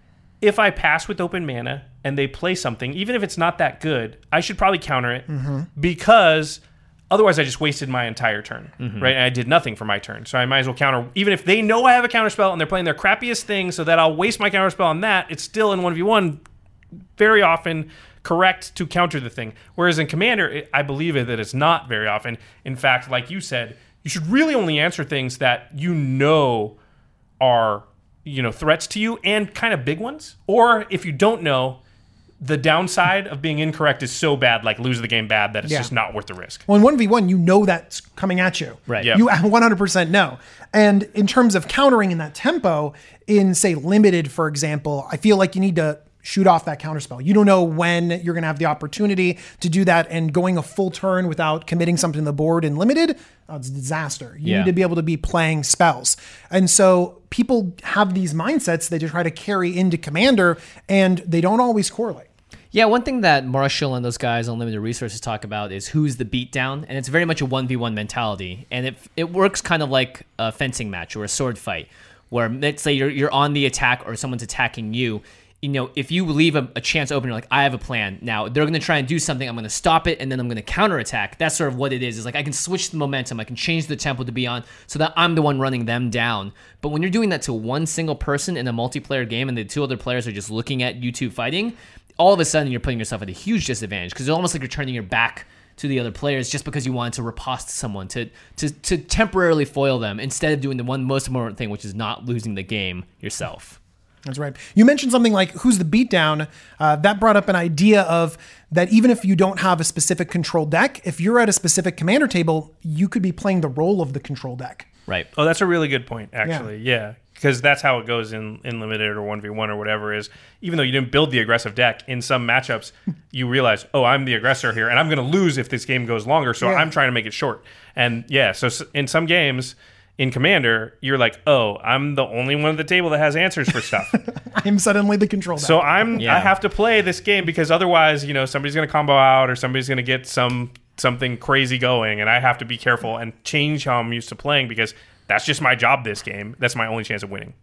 if I pass with open mana and they play something, even if it's not that good, I should probably counter it because otherwise I just wasted my entire turn, right? And I did nothing for my turn. So I might as well counter, even if they know I have a counterspell and they're playing their crappiest thing so that I'll waste my counterspell on that, it's still in 1v1 very often correct to counter the thing. Whereas in Commander, I believe that it's not very often. In fact, like you said, you should really only answer things that you know are, you know, threats to you and kind of big ones. Or if you don't know, the downside of being incorrect is so bad, like lose the game bad, that it's just not worth the risk. Well, in 1v1, you know that's coming at you. Right. Yeah. You 100% know. And in terms of countering in that tempo, in, say, Limited, for example, I feel like you need to shoot off that counterspell. You don't know when you're going to have the opportunity to do that, and going a full turn without committing something to the board in Limited, it's a disaster. You need to be able to be playing spells. And so people have these mindsets that they try to carry into Commander, and they don't always correlate. Yeah, one thing that Marshall and those guys on Limited Resources talk about is who's the beatdown, and it's very much a 1v1 mentality. And it works kind of like a fencing match or a sword fight, where let's say you're on the attack or someone's attacking you. You know, if you leave a chance open, you're like, I have a plan. Now, they're going to try and do something. I'm going to stop it, and then I'm going to counterattack. That's sort of what it is. It's like I can switch the momentum. I can change the tempo to be on so that I'm the one running them down. But when you're doing that to one single person in a multiplayer game and the two other players are just looking at you two fighting, all of a sudden you're putting yourself at a huge disadvantage because it's almost like you're turning your back to the other players just because you wanted to riposte someone, to temporarily foil them instead of doing the one most important thing, which is not losing the game yourself. That's right. You mentioned something like who's the beatdown. That brought up an idea of that even if you don't have a specific control deck, if you're at a specific Commander table, you could be playing the role of the control deck. Right. Oh, that's a really good point, actually. Yeah. Because that's how it goes in Limited or 1v1 or whatever is, even though you didn't build the aggressive deck, in some matchups, you realize, oh, I'm the aggressor here, and I'm going to lose if this game goes longer, so I'm trying to make it short. And so in some games, in Commander, you're like, oh, I'm the only one at the table that has answers for stuff. I'm suddenly the control deck. So I have to play this game because otherwise, you know, somebody's going to combo out or somebody's going to get something crazy going, and I have to be careful and change how I'm used to playing because that's just my job this game. That's my only chance of winning.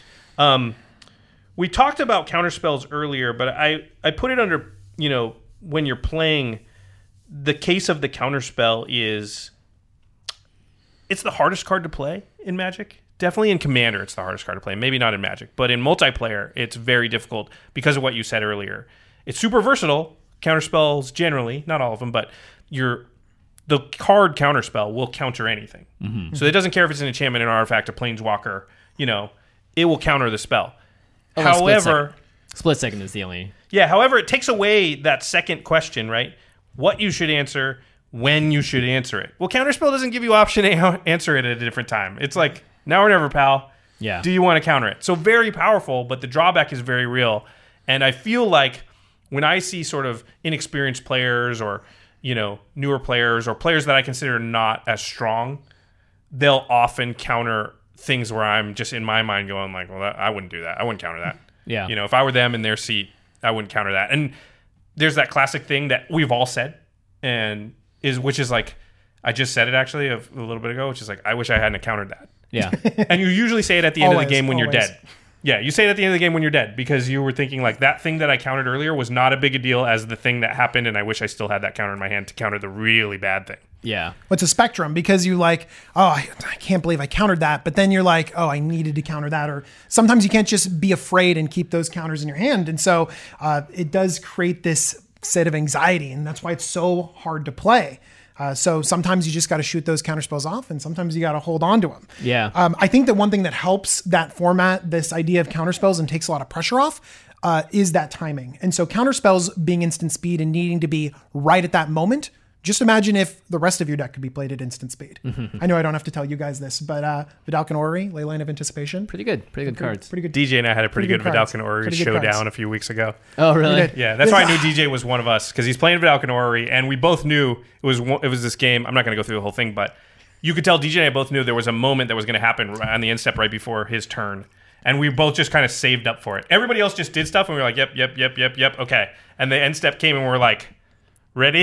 We talked about counterspells earlier, but I put it under, you know, when you're playing, the case of the counterspell is it's the hardest card to play in Magic. Definitely in Commander, it's the hardest card to play. Maybe not in Magic, but in multiplayer, it's very difficult because of what you said earlier. It's super versatile. Counterspells generally, not all of them, but the card counterspell will counter anything. Mm-hmm. So it doesn't care if it's an enchantment, an artifact, a planeswalker. You know, it will counter the spell. However, split second is the only. Yeah. However, it takes away that second question, right? What you should answer, when you should answer it. Well, counterspell doesn't give you option to answer it at a different time. It's like now or never, pal. Yeah. Do you want to counter it? So very powerful, but the drawback is very real. And I feel like when I see sort of inexperienced players or, you know, newer players or players that I consider not as strong, they'll often counter things where I'm just in my mind going like, well, I wouldn't do that. I wouldn't counter that. Yeah. You know, if I were them in their seat, I wouldn't counter that. And there's that classic thing that we've all said, and which is like, I just said it actually a little bit ago, which is like, I wish I hadn't countered that. Yeah. And you usually say it at the end of the game when you're dead. Yeah, you say it at the end of the game when you're dead because you were thinking like that thing that I countered earlier was not a big a deal as the thing that happened, and I wish I still had that counter in my hand to counter the really bad thing. Yeah. It's a spectrum because you like, oh, I can't believe I countered that. But then you're like, oh, I needed to counter that. Or sometimes you can't just be afraid and keep those counters in your hand. And so it does create this set of anxiety. And that's why it's so hard to play. So sometimes you just got to shoot those counterspells off, and sometimes you got to hold on to them. Yeah. I think that one thing that helps that format, this idea of counterspells, and takes a lot of pressure off, is that timing. And so counterspells being instant speed and needing to be right at that moment just imagine if the rest of your deck could be played at instant speed. I know I don't have to tell you guys this, but Vidalcan Orrery, Leyline of Anticipation. Pretty good cards. Pretty good. DJ and I had a pretty good cards. Vidalcan Orrery Pretty good showdown cards. a few weeks ago. Oh, really? did. Yeah, that's why I knew DJ was one of us, because he's playing Vidalcan Orrery, and we both knew it was this game. I'm not going to go through the whole thing, but you could tell DJ and I both knew there was a moment that was going to happen on the end step right before his turn. And we both just kind of saved up for it. Everybody else just did stuff, and we were like, yep, okay. And the end step came, and we're like, ready?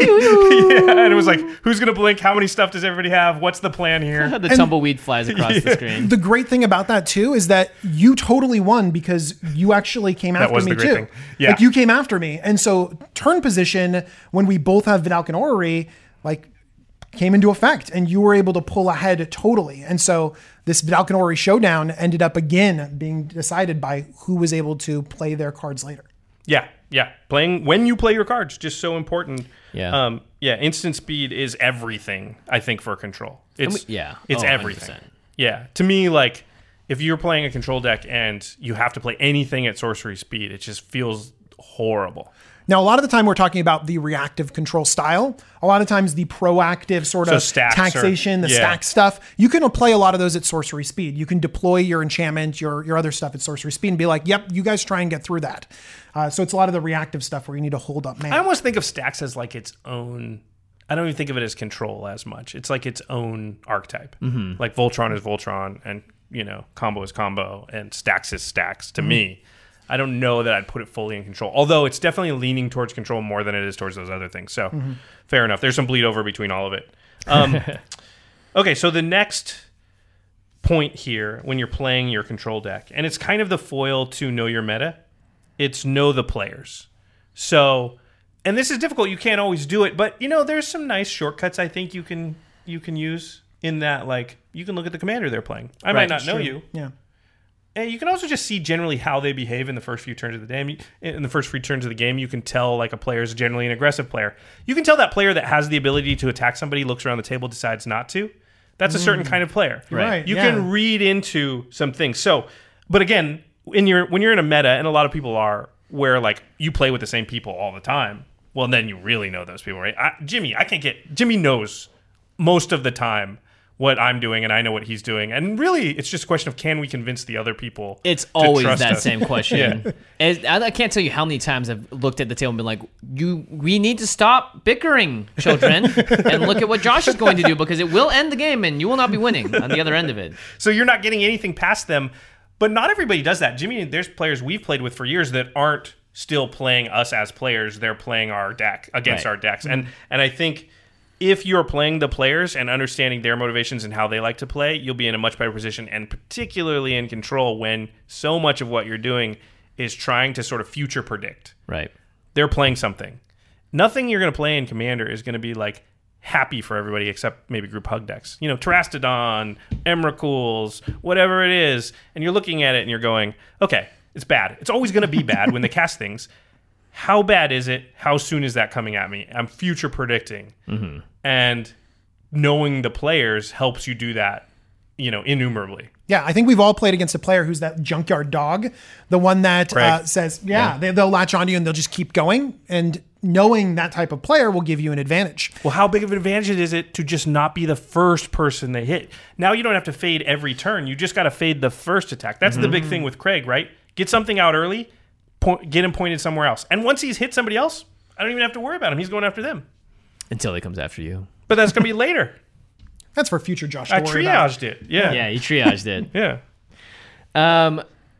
Yeah, and it was like, who's going to blink? How many stuff does everybody have? What's the plan here? The tumbleweed flies across the screen. The great thing about that too is that you totally won because you actually came after was me the great too. thing. Yeah. Like you came after me. And so turn position, when we both have Vidalcan Orrery, like came into effect and you were able to pull ahead totally. And so this Vidalcan Orrery showdown ended up again being decided by who was able to play their cards later. Yeah. Playing when you play your cards, just so important. Yeah. Instant speed is everything, I think, for control. It's Oh, everything. 100%. Yeah. To me, like, if you're playing a control deck and you have to play anything at sorcery speed, it just feels horrible. Now, a lot of the time we're talking about the reactive control style. A lot of times the proactive sort of stacks taxation, the stack stuff, you can apply a lot of those at sorcery speed. You can deploy your enchantment, your other stuff at sorcery speed and be like, yep, you guys try and get through that. So it's a lot of the reactive stuff where you need to hold up man. I almost think of stacks as like its own. I don't even think of it as control as much. It's like its own archetype. Like Voltron is Voltron, and combo is combo, and stacks is stacks. To me, I don't know that I'd put it fully in control. Although it's definitely leaning towards control more than it is towards those other things. So fair enough. There's some bleed over between all of it. Okay, so the next point here when you're playing your control deck, and it's kind of the foil to know your meta. It's know the players. So, and this is difficult. You can't always do it, but there's some nice shortcuts I think you can use in that. Like you can look at the commander they're playing. I might not know you. Yeah. And you can also just see generally how they behave in the first few turns of the game. In the first few turns of the game, you can tell like a player is generally an aggressive player. You can tell that player that has the ability to attack somebody, looks around the table, decides not to. That's a certain kind of player. Right, You yeah. can read into some things. So, but again, when you're in a meta, and a lot of people are, where like you play with the same people all the time, well, then you really know those people, right? Jimmy knows most of the time what I'm doing, and I know what he's doing. And really, it's just a question of, can we convince the other people? It's to always trust that us? same question. I can't tell you how many times I've looked at the table and been like, we need to stop bickering, children, and look at what Josh is going to do, because it will end the game and you will not be winning on the other end of it. So you're not getting anything past them. But not everybody does that. Jimmy, there's players we've played with for years that aren't still playing us as players. They're playing our deck against our decks. And I think if you're playing the players and understanding their motivations and how they like to play, you'll be in a much better position, and particularly in control when so much of what you're doing is trying to sort of future predict. Right. They're playing something. Nothing you're going to play in Commander is going to be like happy for everybody except maybe group hug decks. Terastodon, Emrakul's, whatever it is. And you're looking at it and you're going, okay, it's bad. It's always going to be bad when they cast things. How bad is it? How soon is that coming at me? I'm future predicting. And knowing the players helps you do that, innumerably. Yeah, I think we've all played against a player who's that junkyard dog, the one that says, they'll latch onto you and they'll just keep going. And knowing that type of player will give you an advantage. Well, how big of an advantage is it to just not be the first person they hit? Now you don't have to fade every turn. You just got to fade the first attack. That's the big thing with Craig, right? Get something out early, get him pointed somewhere else. And once he's hit somebody else, I don't even have to worry about him. He's going after them. Until he comes after you. But that's going to be later. That's for future Josh to I worry about. triaged it. Yeah. Yeah, he triaged it. Yeah.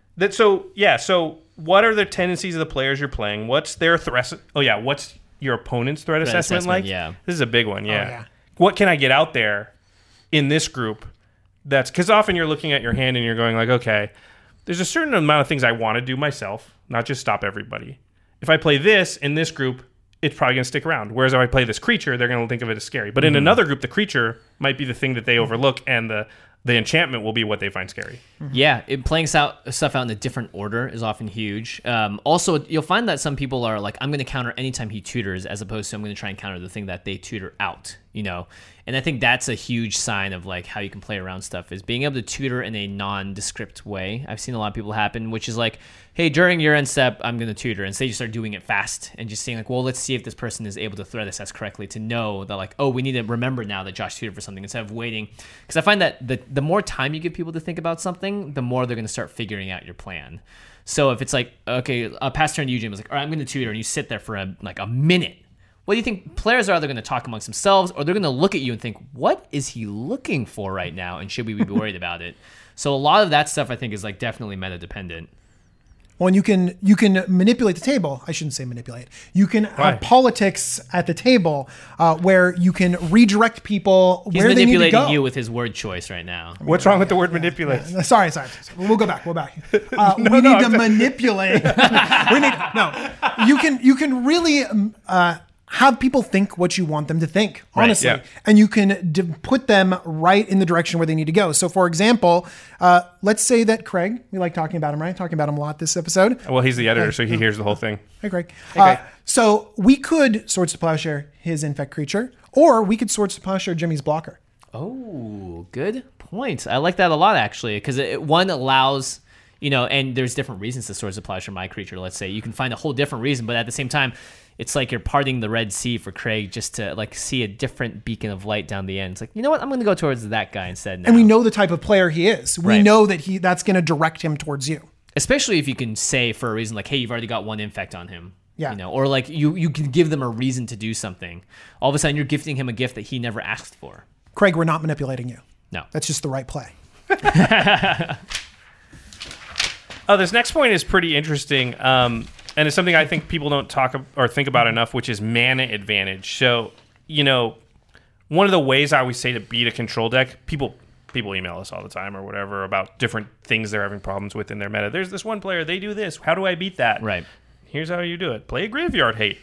So what are the tendencies of the players you're playing? What's their threat? Oh yeah, what's your opponent's threat assessment like? Yeah. This is a big one. Yeah. yeah. What can I get out there in this group? That's because often you're looking at your hand and you're going like, okay, there's a certain amount of things I want to do myself, not just stop everybody. If I play this in this group, it's probably going to stick around. Whereas if I play this creature, they're going to think of it as scary. But in another group, the creature might be the thing that they overlook, and the enchantment will be what they find scary. Yeah, playing stuff out in a different order is often huge. Also, you'll find that some people are like, I'm going to counter anytime he tutors, as opposed to I'm going to try and counter the thing that they tutor out. you know. And I think that's a huge sign of like how you can play around stuff, is being able to tutor in a nondescript way. I've seen a lot of people happen, which is like, hey, during your end step, I'm going to tutor. And say you start doing it fast and just saying like, well, let's see if this person is able to thread assess correctly, to know that like, oh, we need to remember now that Josh tutored for something, instead of waiting. Because I find that the more time you give people to think about something, the more they're going to start figuring out your plan. So if it's like, okay, a pass turn to you, Jim, was like, all right, I'm going to tutor, and you sit there for a minute. What do you think? Players are either going to talk amongst themselves, or they're going to look at you and think, what is he looking for right now? And should we be worried about it? So a lot of that stuff, I think, is like definitely meta dependent. Well, and you can manipulate the table. I shouldn't say manipulate. You can have politics at the table where you can redirect people He's where they need to go. He's manipulating you with his word choice right now. What's wrong with the word manipulate? Sorry. We'll go back. We need to manipulate. You can really have people think what you want them to think, honestly. Right, yeah. And you can put them right in the direction where they need to go. So, for example, let's say that Craig, we like talking about him, right? Talking about him a lot this episode. Well, he's the editor, so he hears the whole thing. Hey, Craig. Craig. So we could Swords to Plowshare his Infect creature, or we could Swords to Plowshare Jimmy's blocker. Oh, good point. I like that a lot, actually, because one allows, you know, and there's different reasons to Swords to Plowshare my creature, let's say. You can find a whole different reason, but at the same time, it's like you're parting the Red Sea for Craig just to like see a different beacon of light down the end. It's like, you know what? I'm going to go towards that guy instead now. And we know the type of player he is. We Right. know that that's going to direct him towards you. Especially if you can say for a reason like, hey, you've already got one infect on him. Yeah. You know, or like you can give them a reason to do something. All of a sudden you're gifting him a gift that he never asked for. Craig, we're not manipulating you. No. That's just the right play. Oh, this next point is pretty interesting. And it's something I think people don't talk or think about enough, which is mana advantage. So, you know, one of the ways I always say to beat a control deck, people email us all the time or whatever about different things they're having problems with in their meta. There's this one player, they do this. How do I beat that? Right. Here's how you do it. Play a Graveyard Hate.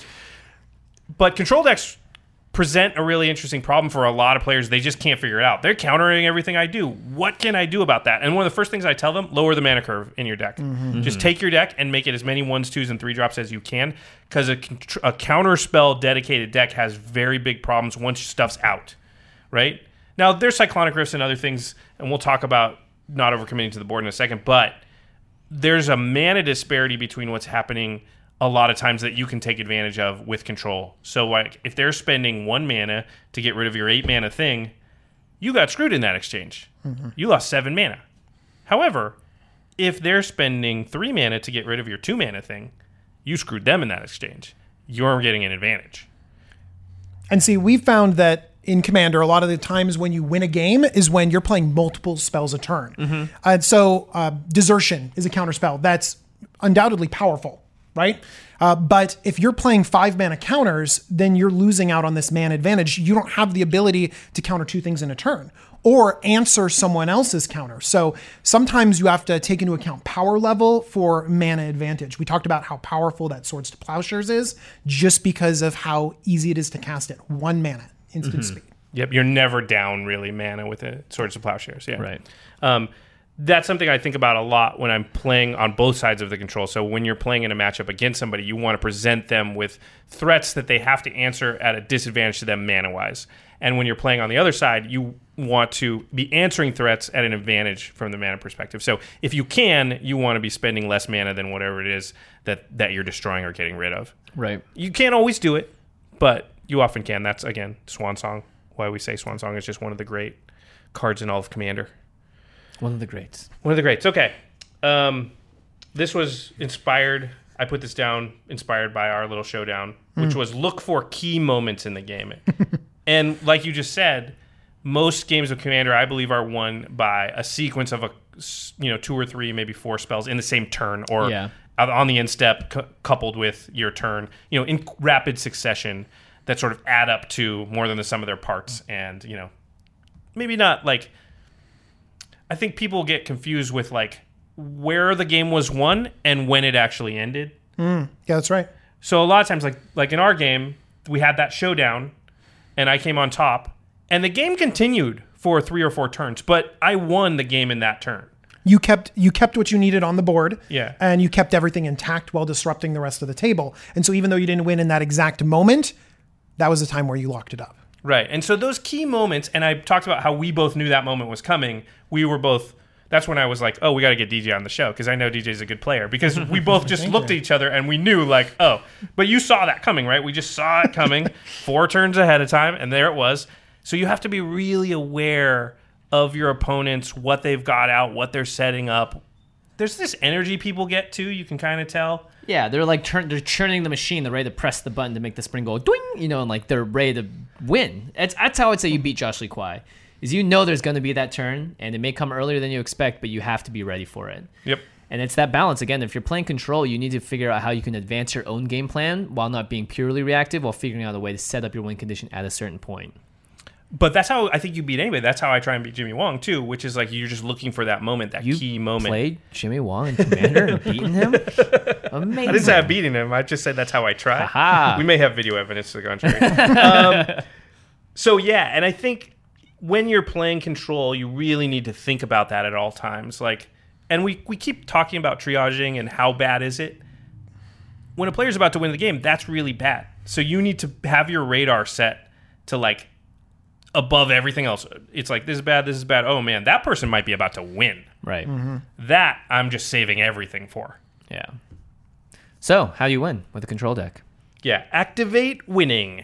But control decks present a really interesting problem for a lot of players. They just can't figure it out. They're countering everything I do. What can I do about that? And one of the first things I tell them, lower the mana curve in your deck. Just take your deck and make it as many 1s, 2s, and 3 drops as you can, because a counter spell dedicated deck has very big problems once stuff's out, right? Now, there's Cyclonic Rifts and other things, and we'll talk about not overcommitting to the board in a second, but there's a mana disparity between what's happening a lot of times that you can take advantage of with control. So like if they're spending 1 mana to get rid of your 8 mana thing, you got screwed in that exchange. You lost 7 mana. However, if they're spending 3 mana to get rid of your 2 mana thing, you screwed them in that exchange. You're getting an advantage. And see, we found that in Commander, a lot of the times when you win a game is when you're playing multiple spells a turn. And so Desertion is a counter spell that's undoubtedly powerful, right? But if you're playing 5 mana counters, then you're losing out on this mana advantage. You don't have the ability to counter 2 things in a turn or answer someone else's counter. So sometimes you have to take into account power level for mana advantage. We talked about how powerful that Swords to Plowshares is just because of how easy it is to cast it. 1 mana, instant speed. Yep, you're never down really mana with the Swords to Plowshares. Yeah, Right. That's something I think about a lot when I'm playing on both sides of the control. So when you're playing in a matchup against somebody, you want to present them with threats that they have to answer at a disadvantage to them mana-wise. And when you're playing on the other side, you want to be answering threats at an advantage from the mana perspective. So if you can, you want to be spending less mana than whatever it is that you're destroying or getting rid of. Right. You can't always do it, but you often can. That's, again, Swan Song. Why we say Swan Song is just one of the great cards in all of Commander. One of the greats. One of the greats. Okay. This was inspired. I put this down inspired by our little showdown, which was look for key moments in the game. And like you just said, most games of Commander, I believe, are won by a sequence of 2 or 3, maybe 4 spells in the same turn or on the end step coupled with your turn, in rapid succession that sort of add up to more than the sum of their parts. And, maybe not like... I think people get confused with like where the game was won and when it actually ended. Yeah, that's right. So a lot of times, like in our game, we had that showdown, and I came on top, and the game continued for 3 or 4 turns, but I won the game in that turn. You kept what you needed on the board, yeah, and you kept everything intact while disrupting the rest of the table. And so even though you didn't win in that exact moment, that was the time where you locked it up. Right. And so those key moments, and I talked about how we both knew that moment was coming. We were both, that's when I was like, oh, we got to get DJ on the show because I know DJ's a good player. Because we both just looked at each other and we knew like, oh, but you saw that coming, right? We just saw it coming 4 turns ahead of time, and there it was. So you have to be really aware of your opponents, what they've got out, what they're setting up. There's this energy people get too, you can kind of tell. Yeah, they're like they're churning the machine. They're ready to press the button to make the spring go doing, and like they're ready to win. That's how I'd say you beat Josh Lee Kwai. Is there's going to be that turn, and it may come earlier than you expect, but you have to be ready for it. Yep. And it's that balance. Again, if you're playing control, you need to figure out how you can advance your own game plan while not being purely reactive, while figuring out a way to set up your win condition at a certain point. But that's how I think you beat anybody. That's how I try and beat Jimmy Wong too, which is like you're just looking for that moment, that key moment. You played Jimmy Wong and Commander and beaten him? Amazing. I didn't say I'm beating him. I just said that's how I try. Aha. We may have video evidence to the contrary. So yeah, and I think when you're playing control, you really need to think about that at all times. Like, and we keep talking about triaging and how bad is it. When a player's about to win the game, that's really bad. So you need to have your radar set to like above everything else. It's like, this is bad, this is bad. Oh man, that person might be about to win. Right. Mm-hmm. That I'm just saving everything for. Yeah. So, how do you win with a control deck? Yeah, activate winning.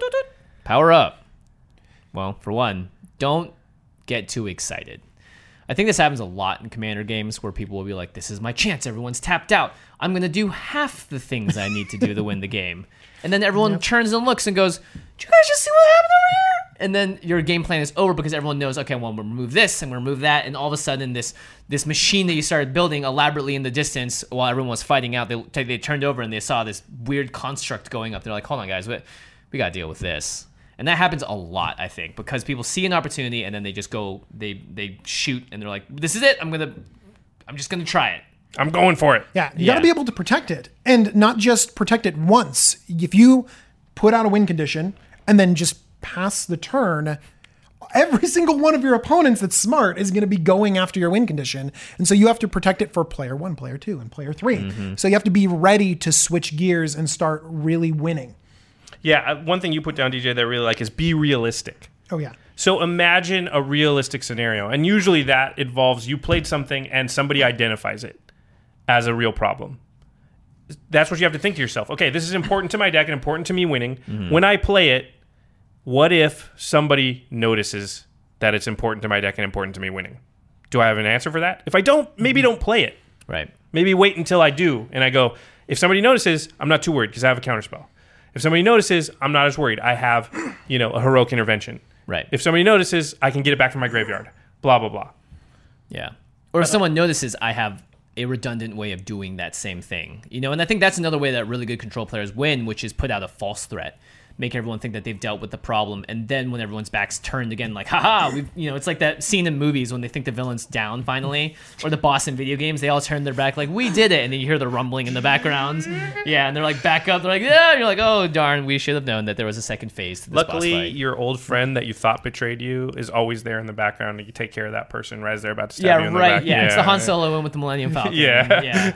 Power up. Well, for one, don't get too excited. I think this happens a lot in Commander games where people will be like, this is my chance, everyone's tapped out. I'm going to do half the things I need to do to win the game. And then everyone turns and looks and goes, did you guys just see what happened over here? And then your game plan is over because everyone knows, okay, well, we'll remove this and we'll remove that. And all of a sudden, this machine that you started building elaborately in the distance while everyone was fighting out, they turned over and they saw this weird construct going up. They're like, hold on, guys, we got to deal with this. And that happens a lot, I think, because people see an opportunity and then they just go, they shoot and they're like, this is it. I'm just going to try it. I'm going for it. Yeah, you got to be able to protect it, and not just protect it once. If you put out a win condition and then just pass the turn, every single one of your opponents that's smart is going to be going after your win condition. And so you have to protect it for player 1, player 2, and player 3. Mm-hmm. So you have to be ready to switch gears and start really winning. Yeah, one thing you put down, DJ, that I really like is be realistic. Oh, yeah. So imagine a realistic scenario. And usually that involves you played something and somebody identifies it as a real problem. That's what you have to think to yourself. Okay, this is important to my deck and important to me winning. Mm-hmm. When I play it, what if somebody notices that it's important to my deck and important to me winning? Do I have an answer for that? If I don't, maybe don't play it. Right. Maybe wait until I do. And I go, if somebody notices, I'm not too worried because I have a counterspell. If somebody notices, I'm not as worried. I have, a heroic intervention. Right. If somebody notices, I can get it back from my graveyard. Blah, blah, blah. Yeah. Or if someone notices, I have a redundant way of doing that same thing. And I think that's another way that really good control players win, which is put out a false threat. Make everyone think that they've dealt with the problem, and then when everyone's back's turned again, like, haha, it's like that scene in movies when they think the villain's down finally, or the boss in video games, they all turn their back like, we did it, and then you hear the rumbling in the background. Yeah, and they're like, back up, they're like, yeah, and you're like, oh, darn, we should have known that there was a second phase to this boss Luckily, fight. your old friend that you thought betrayed you is always there in the background, and you take care of that person right as they're about to stab you in the back. Yeah, it's the Han Solo one with the Millennium Falcon. Yeah.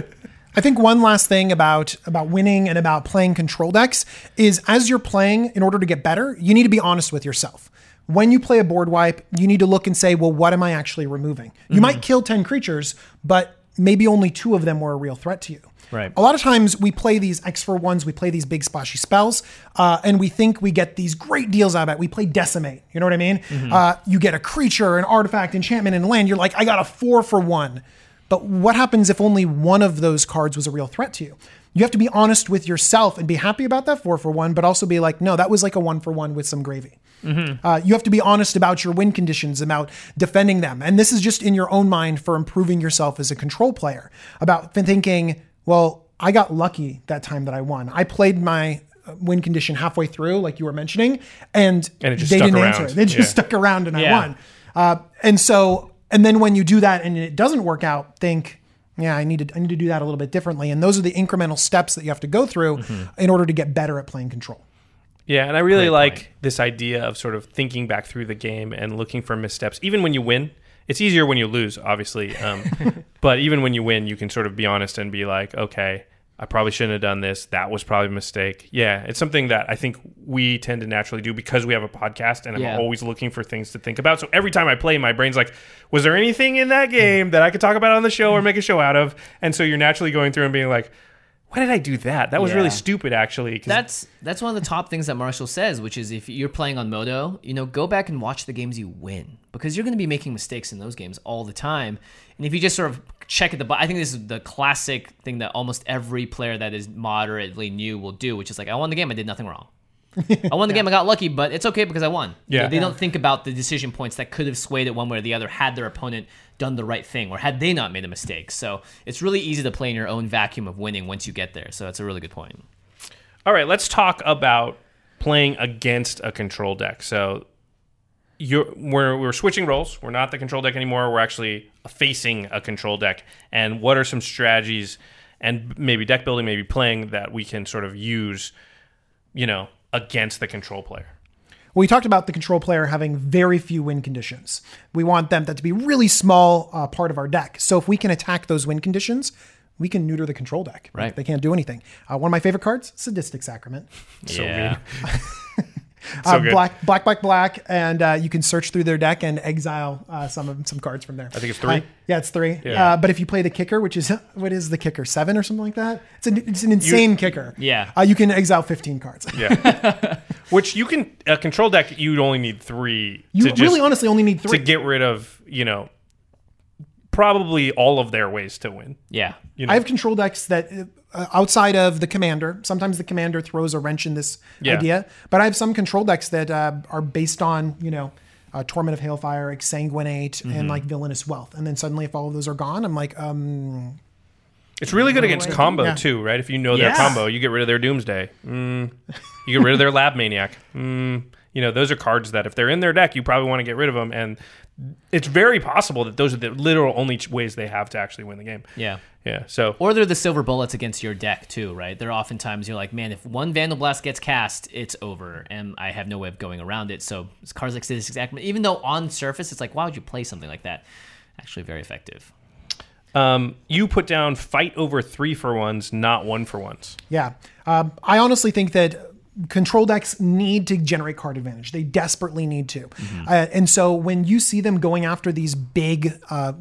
I think one last thing about winning and about playing control decks is as you're playing, in order to get better, you need to be honest with yourself. When you play a board wipe, you need to look and say, well, what am I actually removing? You might kill 10 creatures, but maybe only 2 of them were a real threat to you. Right. A lot of times we play these X for ones, we play these big splashy spells, and we think we get these great deals out of it. We play Decimate, you know what I mean? Mm-hmm. You get a creature, an artifact, enchantment, and land. You're like, I got a 4 for 1. But what happens if only one of those cards was a real threat to you? You have to be honest with yourself and be happy about that 4 for 1, but also be like, no, that was like a 1 for 1 with some gravy. Mm-hmm. You have to be honest about your win conditions, about defending them. And this is just in your own mind for improving yourself as a control player, about thinking, well, I got lucky that time that I won. I played my win condition halfway through, like you were mentioning, and it just they stuck didn't around. answer it. They just stuck around and Yeah. I won. And then when you do that and it doesn't work out, think, yeah, I need to do that a little bit differently. And those are the incremental steps that you have to go through in order to get better at playing control. Yeah, and I really Great like point. this idea of sort of thinking back through the game and looking for missteps. Even when you win, it's easier when you lose, obviously. But even when you win, you can sort of be honest and be like, okay, I probably shouldn't have done this. That was probably a mistake. Yeah, it's something that I think we tend to naturally do because we have a podcast and I'm always looking for things to think about. So every time I play, my brain's like, was there anything in that game that I could talk about on the show or make a show out of? And so you're naturally going through and being like, why did I do that? That was really stupid, actually. That's one of the top things that Marshall says, which is if you're playing on Modo, go back and watch the games you win, because you're going to be making mistakes in those games all the time. And if you just sort of check at I think this is the classic thing that almost every player that is moderately new will do, which is like, I won the game, I did nothing wrong. I won the game, I got lucky, but it's okay because I won. Yeah. They don't think about the decision points that could have swayed it one way or the other had their opponent done the right thing or had they not made a mistake. So it's really easy to play in your own vacuum of winning once you get there. So that's a really good point. All right, let's talk about playing against a control deck. So we're switching roles. We're not the control deck anymore. We're actually facing a control deck. And what are some strategies and maybe deck building, maybe playing that we can sort of use, against the control player? We talked about the control player having very few win conditions. We want that to be really small part of our deck. So if we can attack those win conditions, we can neuter the control deck. Right. They can't do anything. One of my favorite cards, Sadistic Sacrament. So good. Black, and you can search through their deck and exile some cards from there. I think it's 3. Yeah, it's 3. Yeah. But if you play the kicker, which is, what is the kicker, 7 or something like that? It's an insane kicker. Yeah. You can exile 15 cards. Yeah. Which you can, a control deck, you'd only need 3. You really honestly only need 3. To get rid of, probably all of their ways to win. Yeah. I have control decks that outside of the commander, sometimes the commander throws a wrench in this idea, but I have some control decks that are based on, Torment of Hailfire, Exsanguinate, and like Villainous Wealth. And then suddenly if all of those are gone, I'm like, It's really good against combo too, right? If you know their combo, you get rid of their Doomsday. You get rid of their Lab Maniac. Those are cards that if they're in their deck, you probably want to get rid of them. And it's very possible that those are the literal only ways they have to actually win the game. Yeah. Yeah. So, or they're the silver bullets against your deck too, right? They're oftentimes you're like, man, if one Vandal Blast gets cast, it's over, and I have no way of going around it. So it's cards like Sadistic Sacrament, even though on surface it's like, why would you play something like that? Actually, very effective. You put down fight over 3-for-1s, not 1-for-1s. Yeah. I honestly think that control decks need to generate card advantage. They desperately need to. And so when you see them going after these big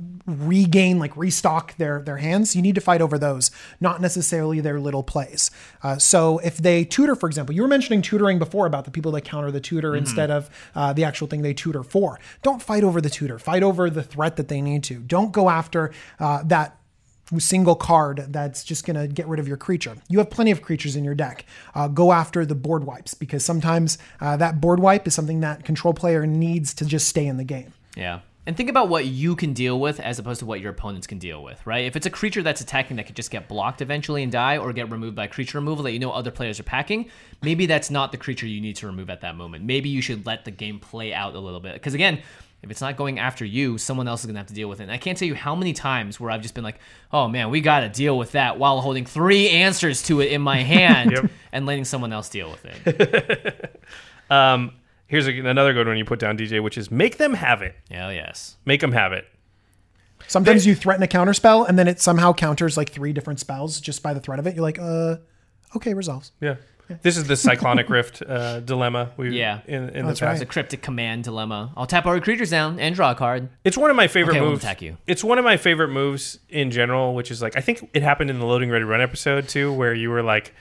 restock their hands, you need to fight over those, not necessarily their little plays. So if they tutor, for example, you were mentioning tutoring before about the people that counter the tutor instead of the actual thing they tutor for. Don't fight over the tutor. Fight over the threat that they need to. Don't go after that single card that's just going to get rid of your creature. You have plenty of creatures in your deck. Go after the board wipes, because sometimes that board wipe is something that control player needs to just stay in the game. Yeah. And think about what you can deal with as opposed to what your opponents can deal with, right? If it's a creature that's attacking that could just get blocked eventually and die, or get removed by creature removal that other players are packing, maybe that's not the creature you need to remove at that moment. Maybe you should let the game play out a little bit. Because again, if it's not going after you, someone else is going to have to deal with it. And I can't tell you how many times where I've just been like, oh man, we got to deal with that while holding 3 answers to it in my hand and letting someone else deal with it. Here's another good one you put down, DJ, which is make them have it. Hell yes. Make them have it. Sometimes you threaten a counter spell and then it somehow counters like 3 different spells just by the threat of it. You're like, okay, resolves. Yeah. This is the Cyclonic Rift dilemma. In the past. right. It's a cryptic command dilemma. I'll tap all your creatures down and draw a card. It's one of my favorite I won't moves. attack you. It's one of my favorite moves in general, which is like, I think it happened in the Loading Ready Run episode too, where you were like,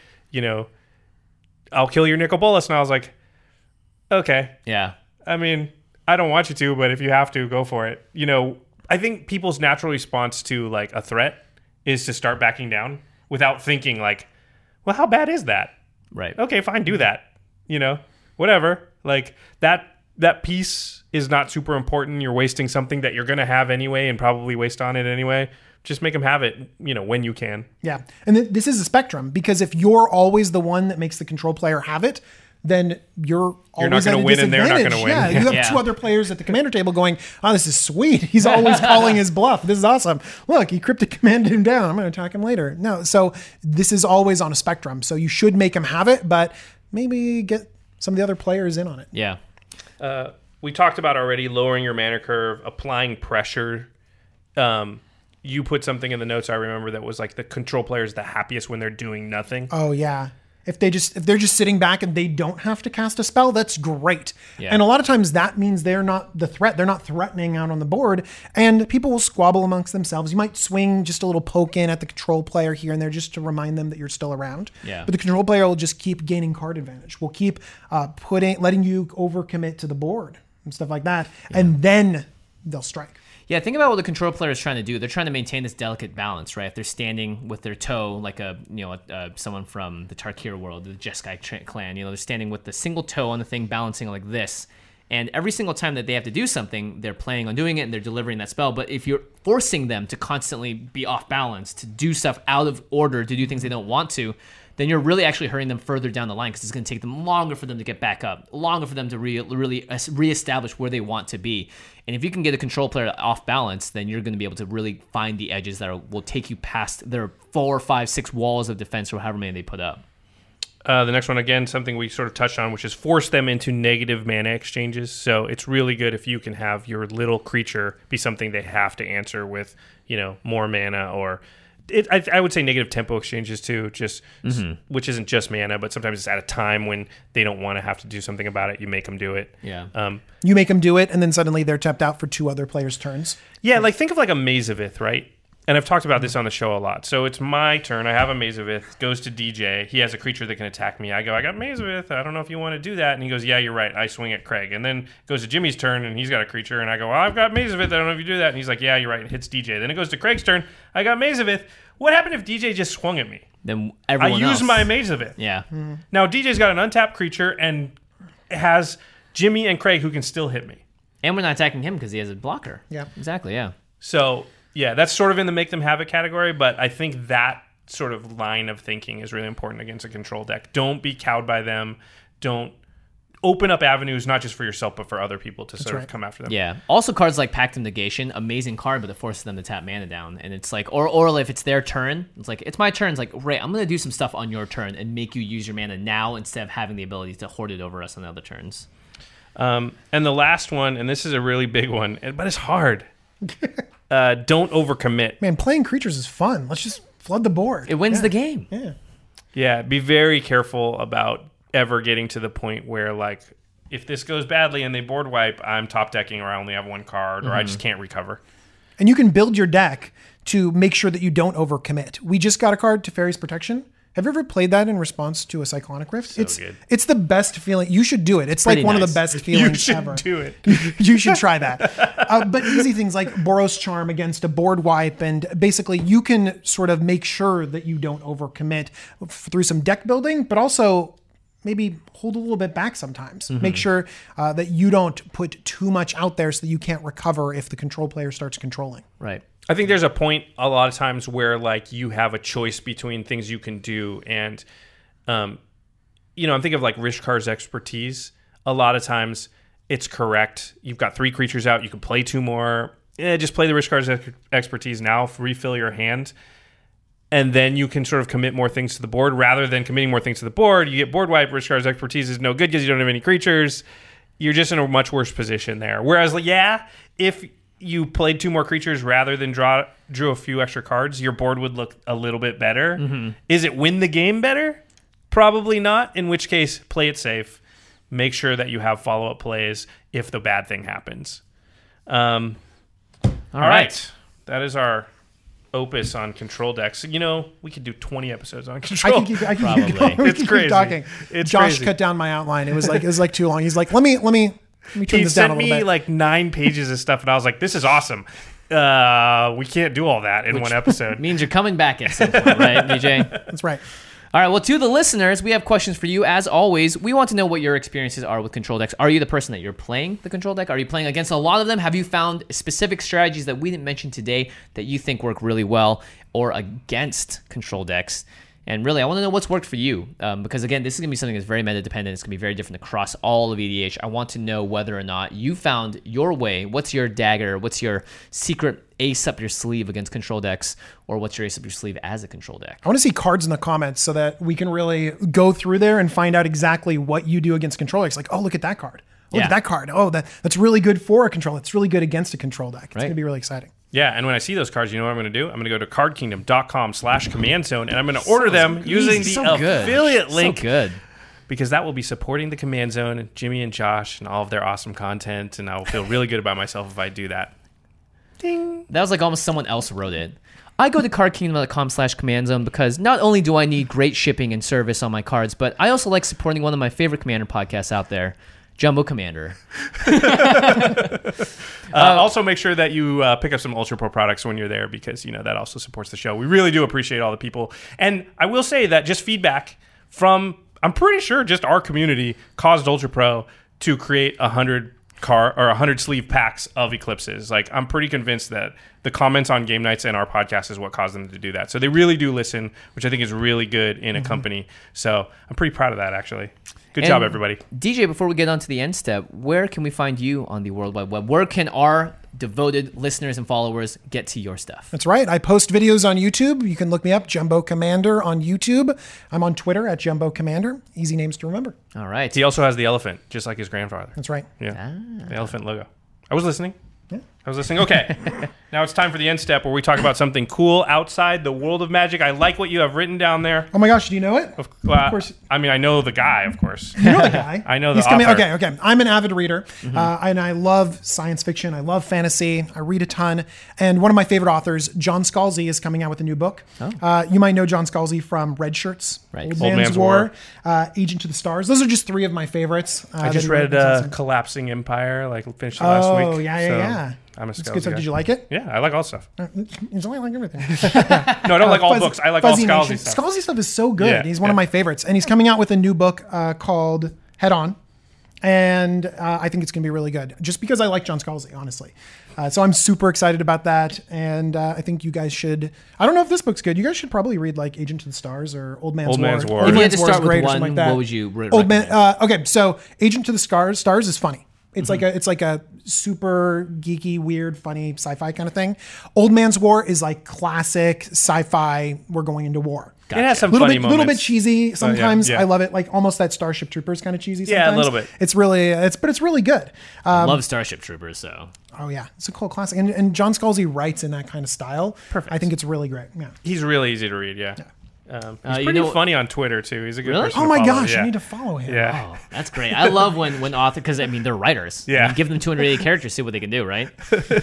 I'll kill your Nicol Bolas. And I was like, okay. Yeah. I mean, I don't want you to, but if you have to, go for it. I think people's natural response to like a threat is to start backing down without thinking like, well, how bad is that? Right. Okay, fine, do that. Whatever. Like that piece is not super important. You're wasting something that you're going to have anyway and probably waste on it anyway. Just make them have it, when you can. Yeah. And this is a spectrum, because if you're always the one that makes the control player have it, then you're not going to win and they're not going to win. Yeah, you have 2 other players at the commander table going, oh, this is sweet. He's always calling his bluff. This is awesome. Look, he cryptic commanded him down. I'm going to attack him later. No, so this is always on a spectrum. So you should make him have it, but maybe get some of the other players in on it. Yeah. We talked about already lowering your mana curve, applying pressure. you put something in the notes I remember that was like the control player is the happiest when they're doing nothing. Oh yeah. If they're just sitting back and they don't have to cast a spell, that's great. Yeah. And a lot of times that means they're not the threat. They're not threatening out on the board, and people will squabble amongst themselves. You might swing just a little poke in at the control player here and there just to remind them that you're still around. Yeah. But the control player will just keep gaining card advantage. Will keep letting you overcommit to the board and stuff like that, and then they'll strike. Yeah, think about what the control player is trying to do. They're trying to maintain this delicate balance, right? If they're standing with their toe, like someone from the Tarkir world, the Jeskai clan, they're standing with the single toe on the thing, balancing like this. And every single time that they have to do something, they're planning on doing it and they're delivering that spell. But if you're forcing them to constantly be off balance, to do stuff out of order, to do things they don't want to, then you're really actually hurting them further down the line because it's going to take them longer for them to get back up, longer for them to really reestablish where they want to be. And if you can get a control player off balance, then you're going to be able to really find the edges that will take you past their 4, 5, 6 walls of defense or however many they put up. The next one, again, something we sort of touched on, which is force them into negative mana exchanges. So it's really good if you can have your little creature be something they have to answer with, more mana or... I would say negative tempo exchanges too, which isn't just mana, but sometimes it's at a time when they don't want to have to do something about it. You make them do it. Yeah. You make them do it, and then suddenly they're tapped out for 2 other players' turns. Yeah, like think of like a Maze of Ith, right? And I've talked about this on the show a lot. So it's my turn. I have a Maze of Ith. Goes to DJ. He has a creature that can attack me. I go, I got Maze of Ith. I don't know if you want to do that. And he goes, yeah, you're right. I swing at Craig. And then goes to Jimmy's turn, and he's got a creature. And I go, well, I've got Maze of Ith. I don't know if you do that. And he's like, yeah, you're right. And hits DJ. Then it goes to Craig's turn. I got Maze of Ith. What happened if DJ just swung at me? Then everyone I else. use my Maze of Ith. Yeah. Now DJ's got an untapped creature and has Jimmy and Craig who can still hit me. And we're not attacking him because he has a blocker. Yeah. Exactly, yeah. So, yeah, that's sort of in the make them have it category, but I think that sort of line of thinking is really important against a control deck. Don't be cowed by them. Don't open up avenues, not just for yourself, but for other people to sort of come after them. Yeah. Also, cards like Pact of Negation, amazing card, but it forces them to tap mana down. And it's like, or if it's their turn, it's like, it's my turn. It's like, right, I'm going to do some stuff on your turn and make you use your mana now instead of having the ability to hoard it over us on the other turns. And the last one, and this is a really big one, but it's hard. Don't overcommit. Man, playing creatures is fun. Let's just flood the board. It wins the game. Yeah. Yeah, be very careful about ever getting to the point where, like, if this goes badly and they board wipe, I'm top decking or I only have 1 card or I just can't recover. And you can build your deck to make sure that you don't overcommit. We just got a card, Teferi's Protection. Have you ever played that in response to a Cyclonic Rift? So good. It's the best feeling. You should do it. It's like one of the best feelings ever. You should do it. You should try that. But easy things like Boros Charm against a board wipe, and basically you can sort of make sure that you don't overcommit through some deck building, but also maybe hold a little bit back sometimes. Make sure that you don't put too much out there so that you can't recover if the control player starts controlling. Right. I think there's a point a lot of times where, like, you have a choice between things you can do. And, I'm thinking of like Rishkar's Expertise. A lot of times it's correct. You've got 3 creatures out. You can play 2 more. Just play the Rishkar's Expertise now. Refill your hand. And then you can sort of commit more things to the board. Rather than committing more things to the board, you get board wipe. Rishkar's Expertise is no good because you don't have any creatures. You're just in a much worse position there. Whereas, if you played 2 more creatures rather than drew a few extra cards, your board would look a little bit better. Is it win the game better? Probably not, in which case, play it safe. Make sure that you have follow-up plays if the bad thing happens. All right. That is our opus on control decks. We could do 20 episodes on control. I can keep Probably. going. We It's can crazy. keep talking. It's Josh crazy. cut down my outline. It was like too long. He's like, let me turn He this down sent a little me bit. like 9 pages of stuff, and I was like, this is awesome. We can't do all that in one episode. Means you're coming back at some point, right, DJ? That's right. All right, well, to the listeners, we have questions for you. As always, we want to know what your experiences are with control decks. Are you the person that you're playing the control deck? Are you playing against a lot of them? Have you found specific strategies that we didn't mention today that you think work really well or against control decks? And really, I want to know what's worked for you because, again, this is going to be something that's very meta-dependent. It's going to be very different across all of EDH. I want to know whether or not you found your way. What's your dagger? What's your secret ace up your sleeve against control decks? Or what's your ace up your sleeve as a control deck? I want to see cards in the comments so that we can really go through there and find out exactly what you do against control decks. Like, oh, look at that card. Look at that card. Oh, that's really good for a control. It's really good against a control deck. It's going to be really exciting. Yeah, and when I see those cards, you know what I'm going to do? I'm going to go to cardkingdom.com/command zone, and I'm going to order them using the affiliate link. So good. Because that will be supporting the Command Zone and Jimmy and Josh and all of their awesome content, and I will feel really good about myself if I do that. Ding. That was like almost someone else wrote it. I go to cardkingdom.com/command zone because not only do I need great shipping and service on my cards, but I also like supporting one of my favorite Commander podcasts out there, Jumbo Commander. Also, make sure that you pick up some Ultra Pro products when you're there because, you know, that also supports the show. We really do appreciate all the people. And I will say that just feedback from, I'm pretty sure just our community caused Ultra Pro to create 100 sleeve packs of Eclipses. Like, I'm pretty convinced that the comments on game nights and our podcast is what caused them to do that. So they really do listen, which I think is really good in a company. So I'm pretty proud of that, actually. Good job, everybody. DJ, before we get on to the end step, where can we find you on the World Wide Web? Where can our devoted listeners and followers get to your stuff? That's right. I post videos on YouTube. You can look me up, Jumbo Commander on YouTube. I'm on Twitter at Jumbo Commander. Easy names to remember. All right. He also has the elephant, just like his grandfather. That's right. Yeah. The elephant logo. I was listening. I was listening. Okay. Now it's time for the end step where we talk about something cool outside the world of Magic. I like what you have written down there. Oh my gosh, do you know it? Of course. I mean, I know the guy, of course. You know the guy. I know the author. Okay. I'm an avid reader, and I love science fiction. I love fantasy. I read a ton. And one of my favorite authors, John Scalzi, is coming out with a new book. You might know John Scalzi from Red Shirts, Right. Old Man's War, Agent to the Stars. Those are just three of my favorits. I just read Collapsing Empire, finished it last week. Oh, yeah. I'm a It's Scalzi good stuff. guy. Did you like it? Yeah, I like all stuff. You don't like everything. No, I don't like all books. I like all Fuzzy Scalzi Nation. stuff. Scalzi stuff is so good. Yeah, He's one of my favorites. And he's coming out with a new book called Head On. And I think it's going to be really good. Just because I like John Scalzi, honestly. So I'm super excited about that. And I think you guys should... I don't know if this book's good. You guys should probably read Agent to the Stars or Old Man's War. If you had to start is great with or something one, like that. what would you recommend? Okay, so Agent to the Stars is funny. It's like a super geeky, weird, funny sci-fi kind of thing. Old Man's War is like classic sci-fi. We're going into war. It has some Little funny bit, moments. little bit cheesy sometimes. yeah. I love it. Like almost that Starship Troopers kind of cheesy. Sometimes. Yeah, a little bit. It's really, but it's really good. Love Starship Troopers, so. Oh yeah, it's a cool classic. And John Scalzi writes in that kind of style. Perfect. I think it's really great. Yeah. He's really easy to read, yeah. He's you pretty know- funny on Twitter, too. He's a good Really? person Oh to my follow, gosh, yeah. I need to follow him. Yeah. Oh, that's great. I love when author, because I mean, they're writers. Yeah. You give them 280 characters, see what they can do, right?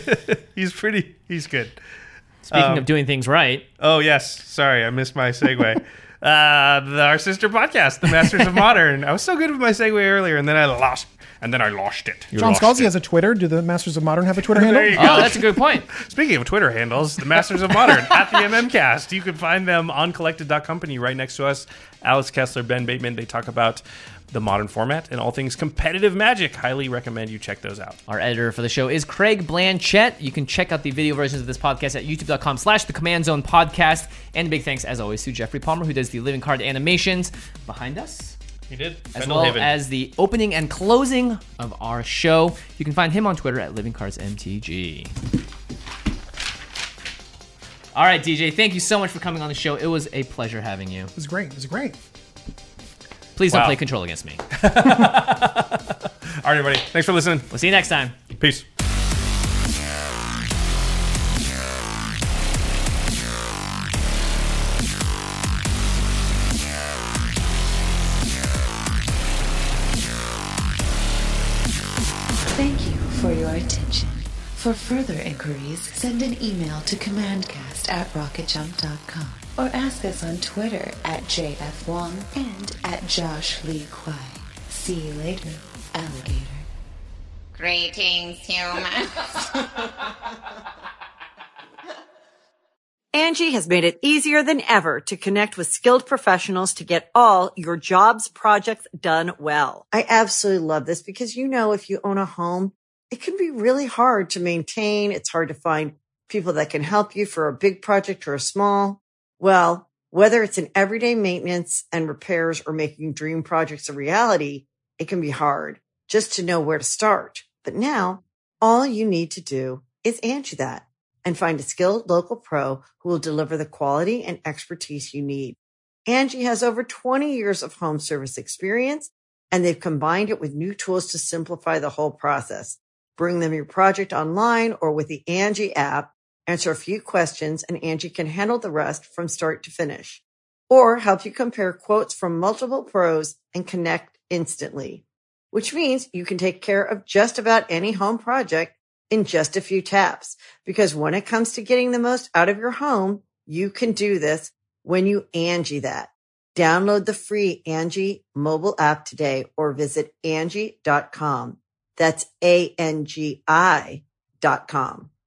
He's good. Speaking of doing things right. Oh, yes. Sorry, I missed my segue. Our sister podcast, The Masters of Modern. I was so good with my segue earlier, and then I lost it. John Scalzi has a Twitter. Do the Masters of Modern have a Twitter handle? There you Oh, go. that's a good point. Speaking of Twitter handles, The Masters of Modern at the MMcast. You can find them on collected.company right next to us. Alex Kessler, Ben Bateman, they talk about the modern format and all things competitive Magic. Highly recommend you check those out. Our editor for the show is Craig Blanchett. You can check out the video versions of this podcast at youtube.com/the Command Zone podcast. And a big thanks, as always, to Jeffrey Palmer, who does the living card animations behind us, He did. as well as the opening and closing of our show. You can find him on Twitter at livingcardsmtg. All right, DJ, thank you so much for coming on the show. It was a pleasure having you. It was great. Please don't Wow. play Control against me. All right, everybody. Thanks for listening. We'll see you next time. Peace. Thank you for your attention. For further inquiries, send an email to commandcast@rocketjump.com or ask us on Twitter at JFWong and at Josh Lee Kwai. See you later, alligator. Greetings, humans. Angie has made it easier than ever to connect with skilled professionals to get all your jobs projects done well. I absolutely love this because, if you own a home, it can be really hard to maintain. It's hard to find people that can help you for a big project or a small. Well, whether it's in everyday maintenance and repairs or making dream projects a reality, it can be hard just to know where to start. But now all you need to do is Angie that and find a skilled local pro who will deliver the quality and expertise you need. Angie has over 20 years of home service experience, and they've combined it with new tools to simplify the whole process. Bring them your project online or with the Angie app, answer a few questions, and Angie can handle the rest from start to finish. Or help you compare quotes from multiple pros and connect instantly. Which means you can take care of just about any home project in just a few taps. Because when it comes to getting the most out of your home, you can do this when you Angie that. Download the free Angie mobile app today or visit Angie.com. That's ANGI.com.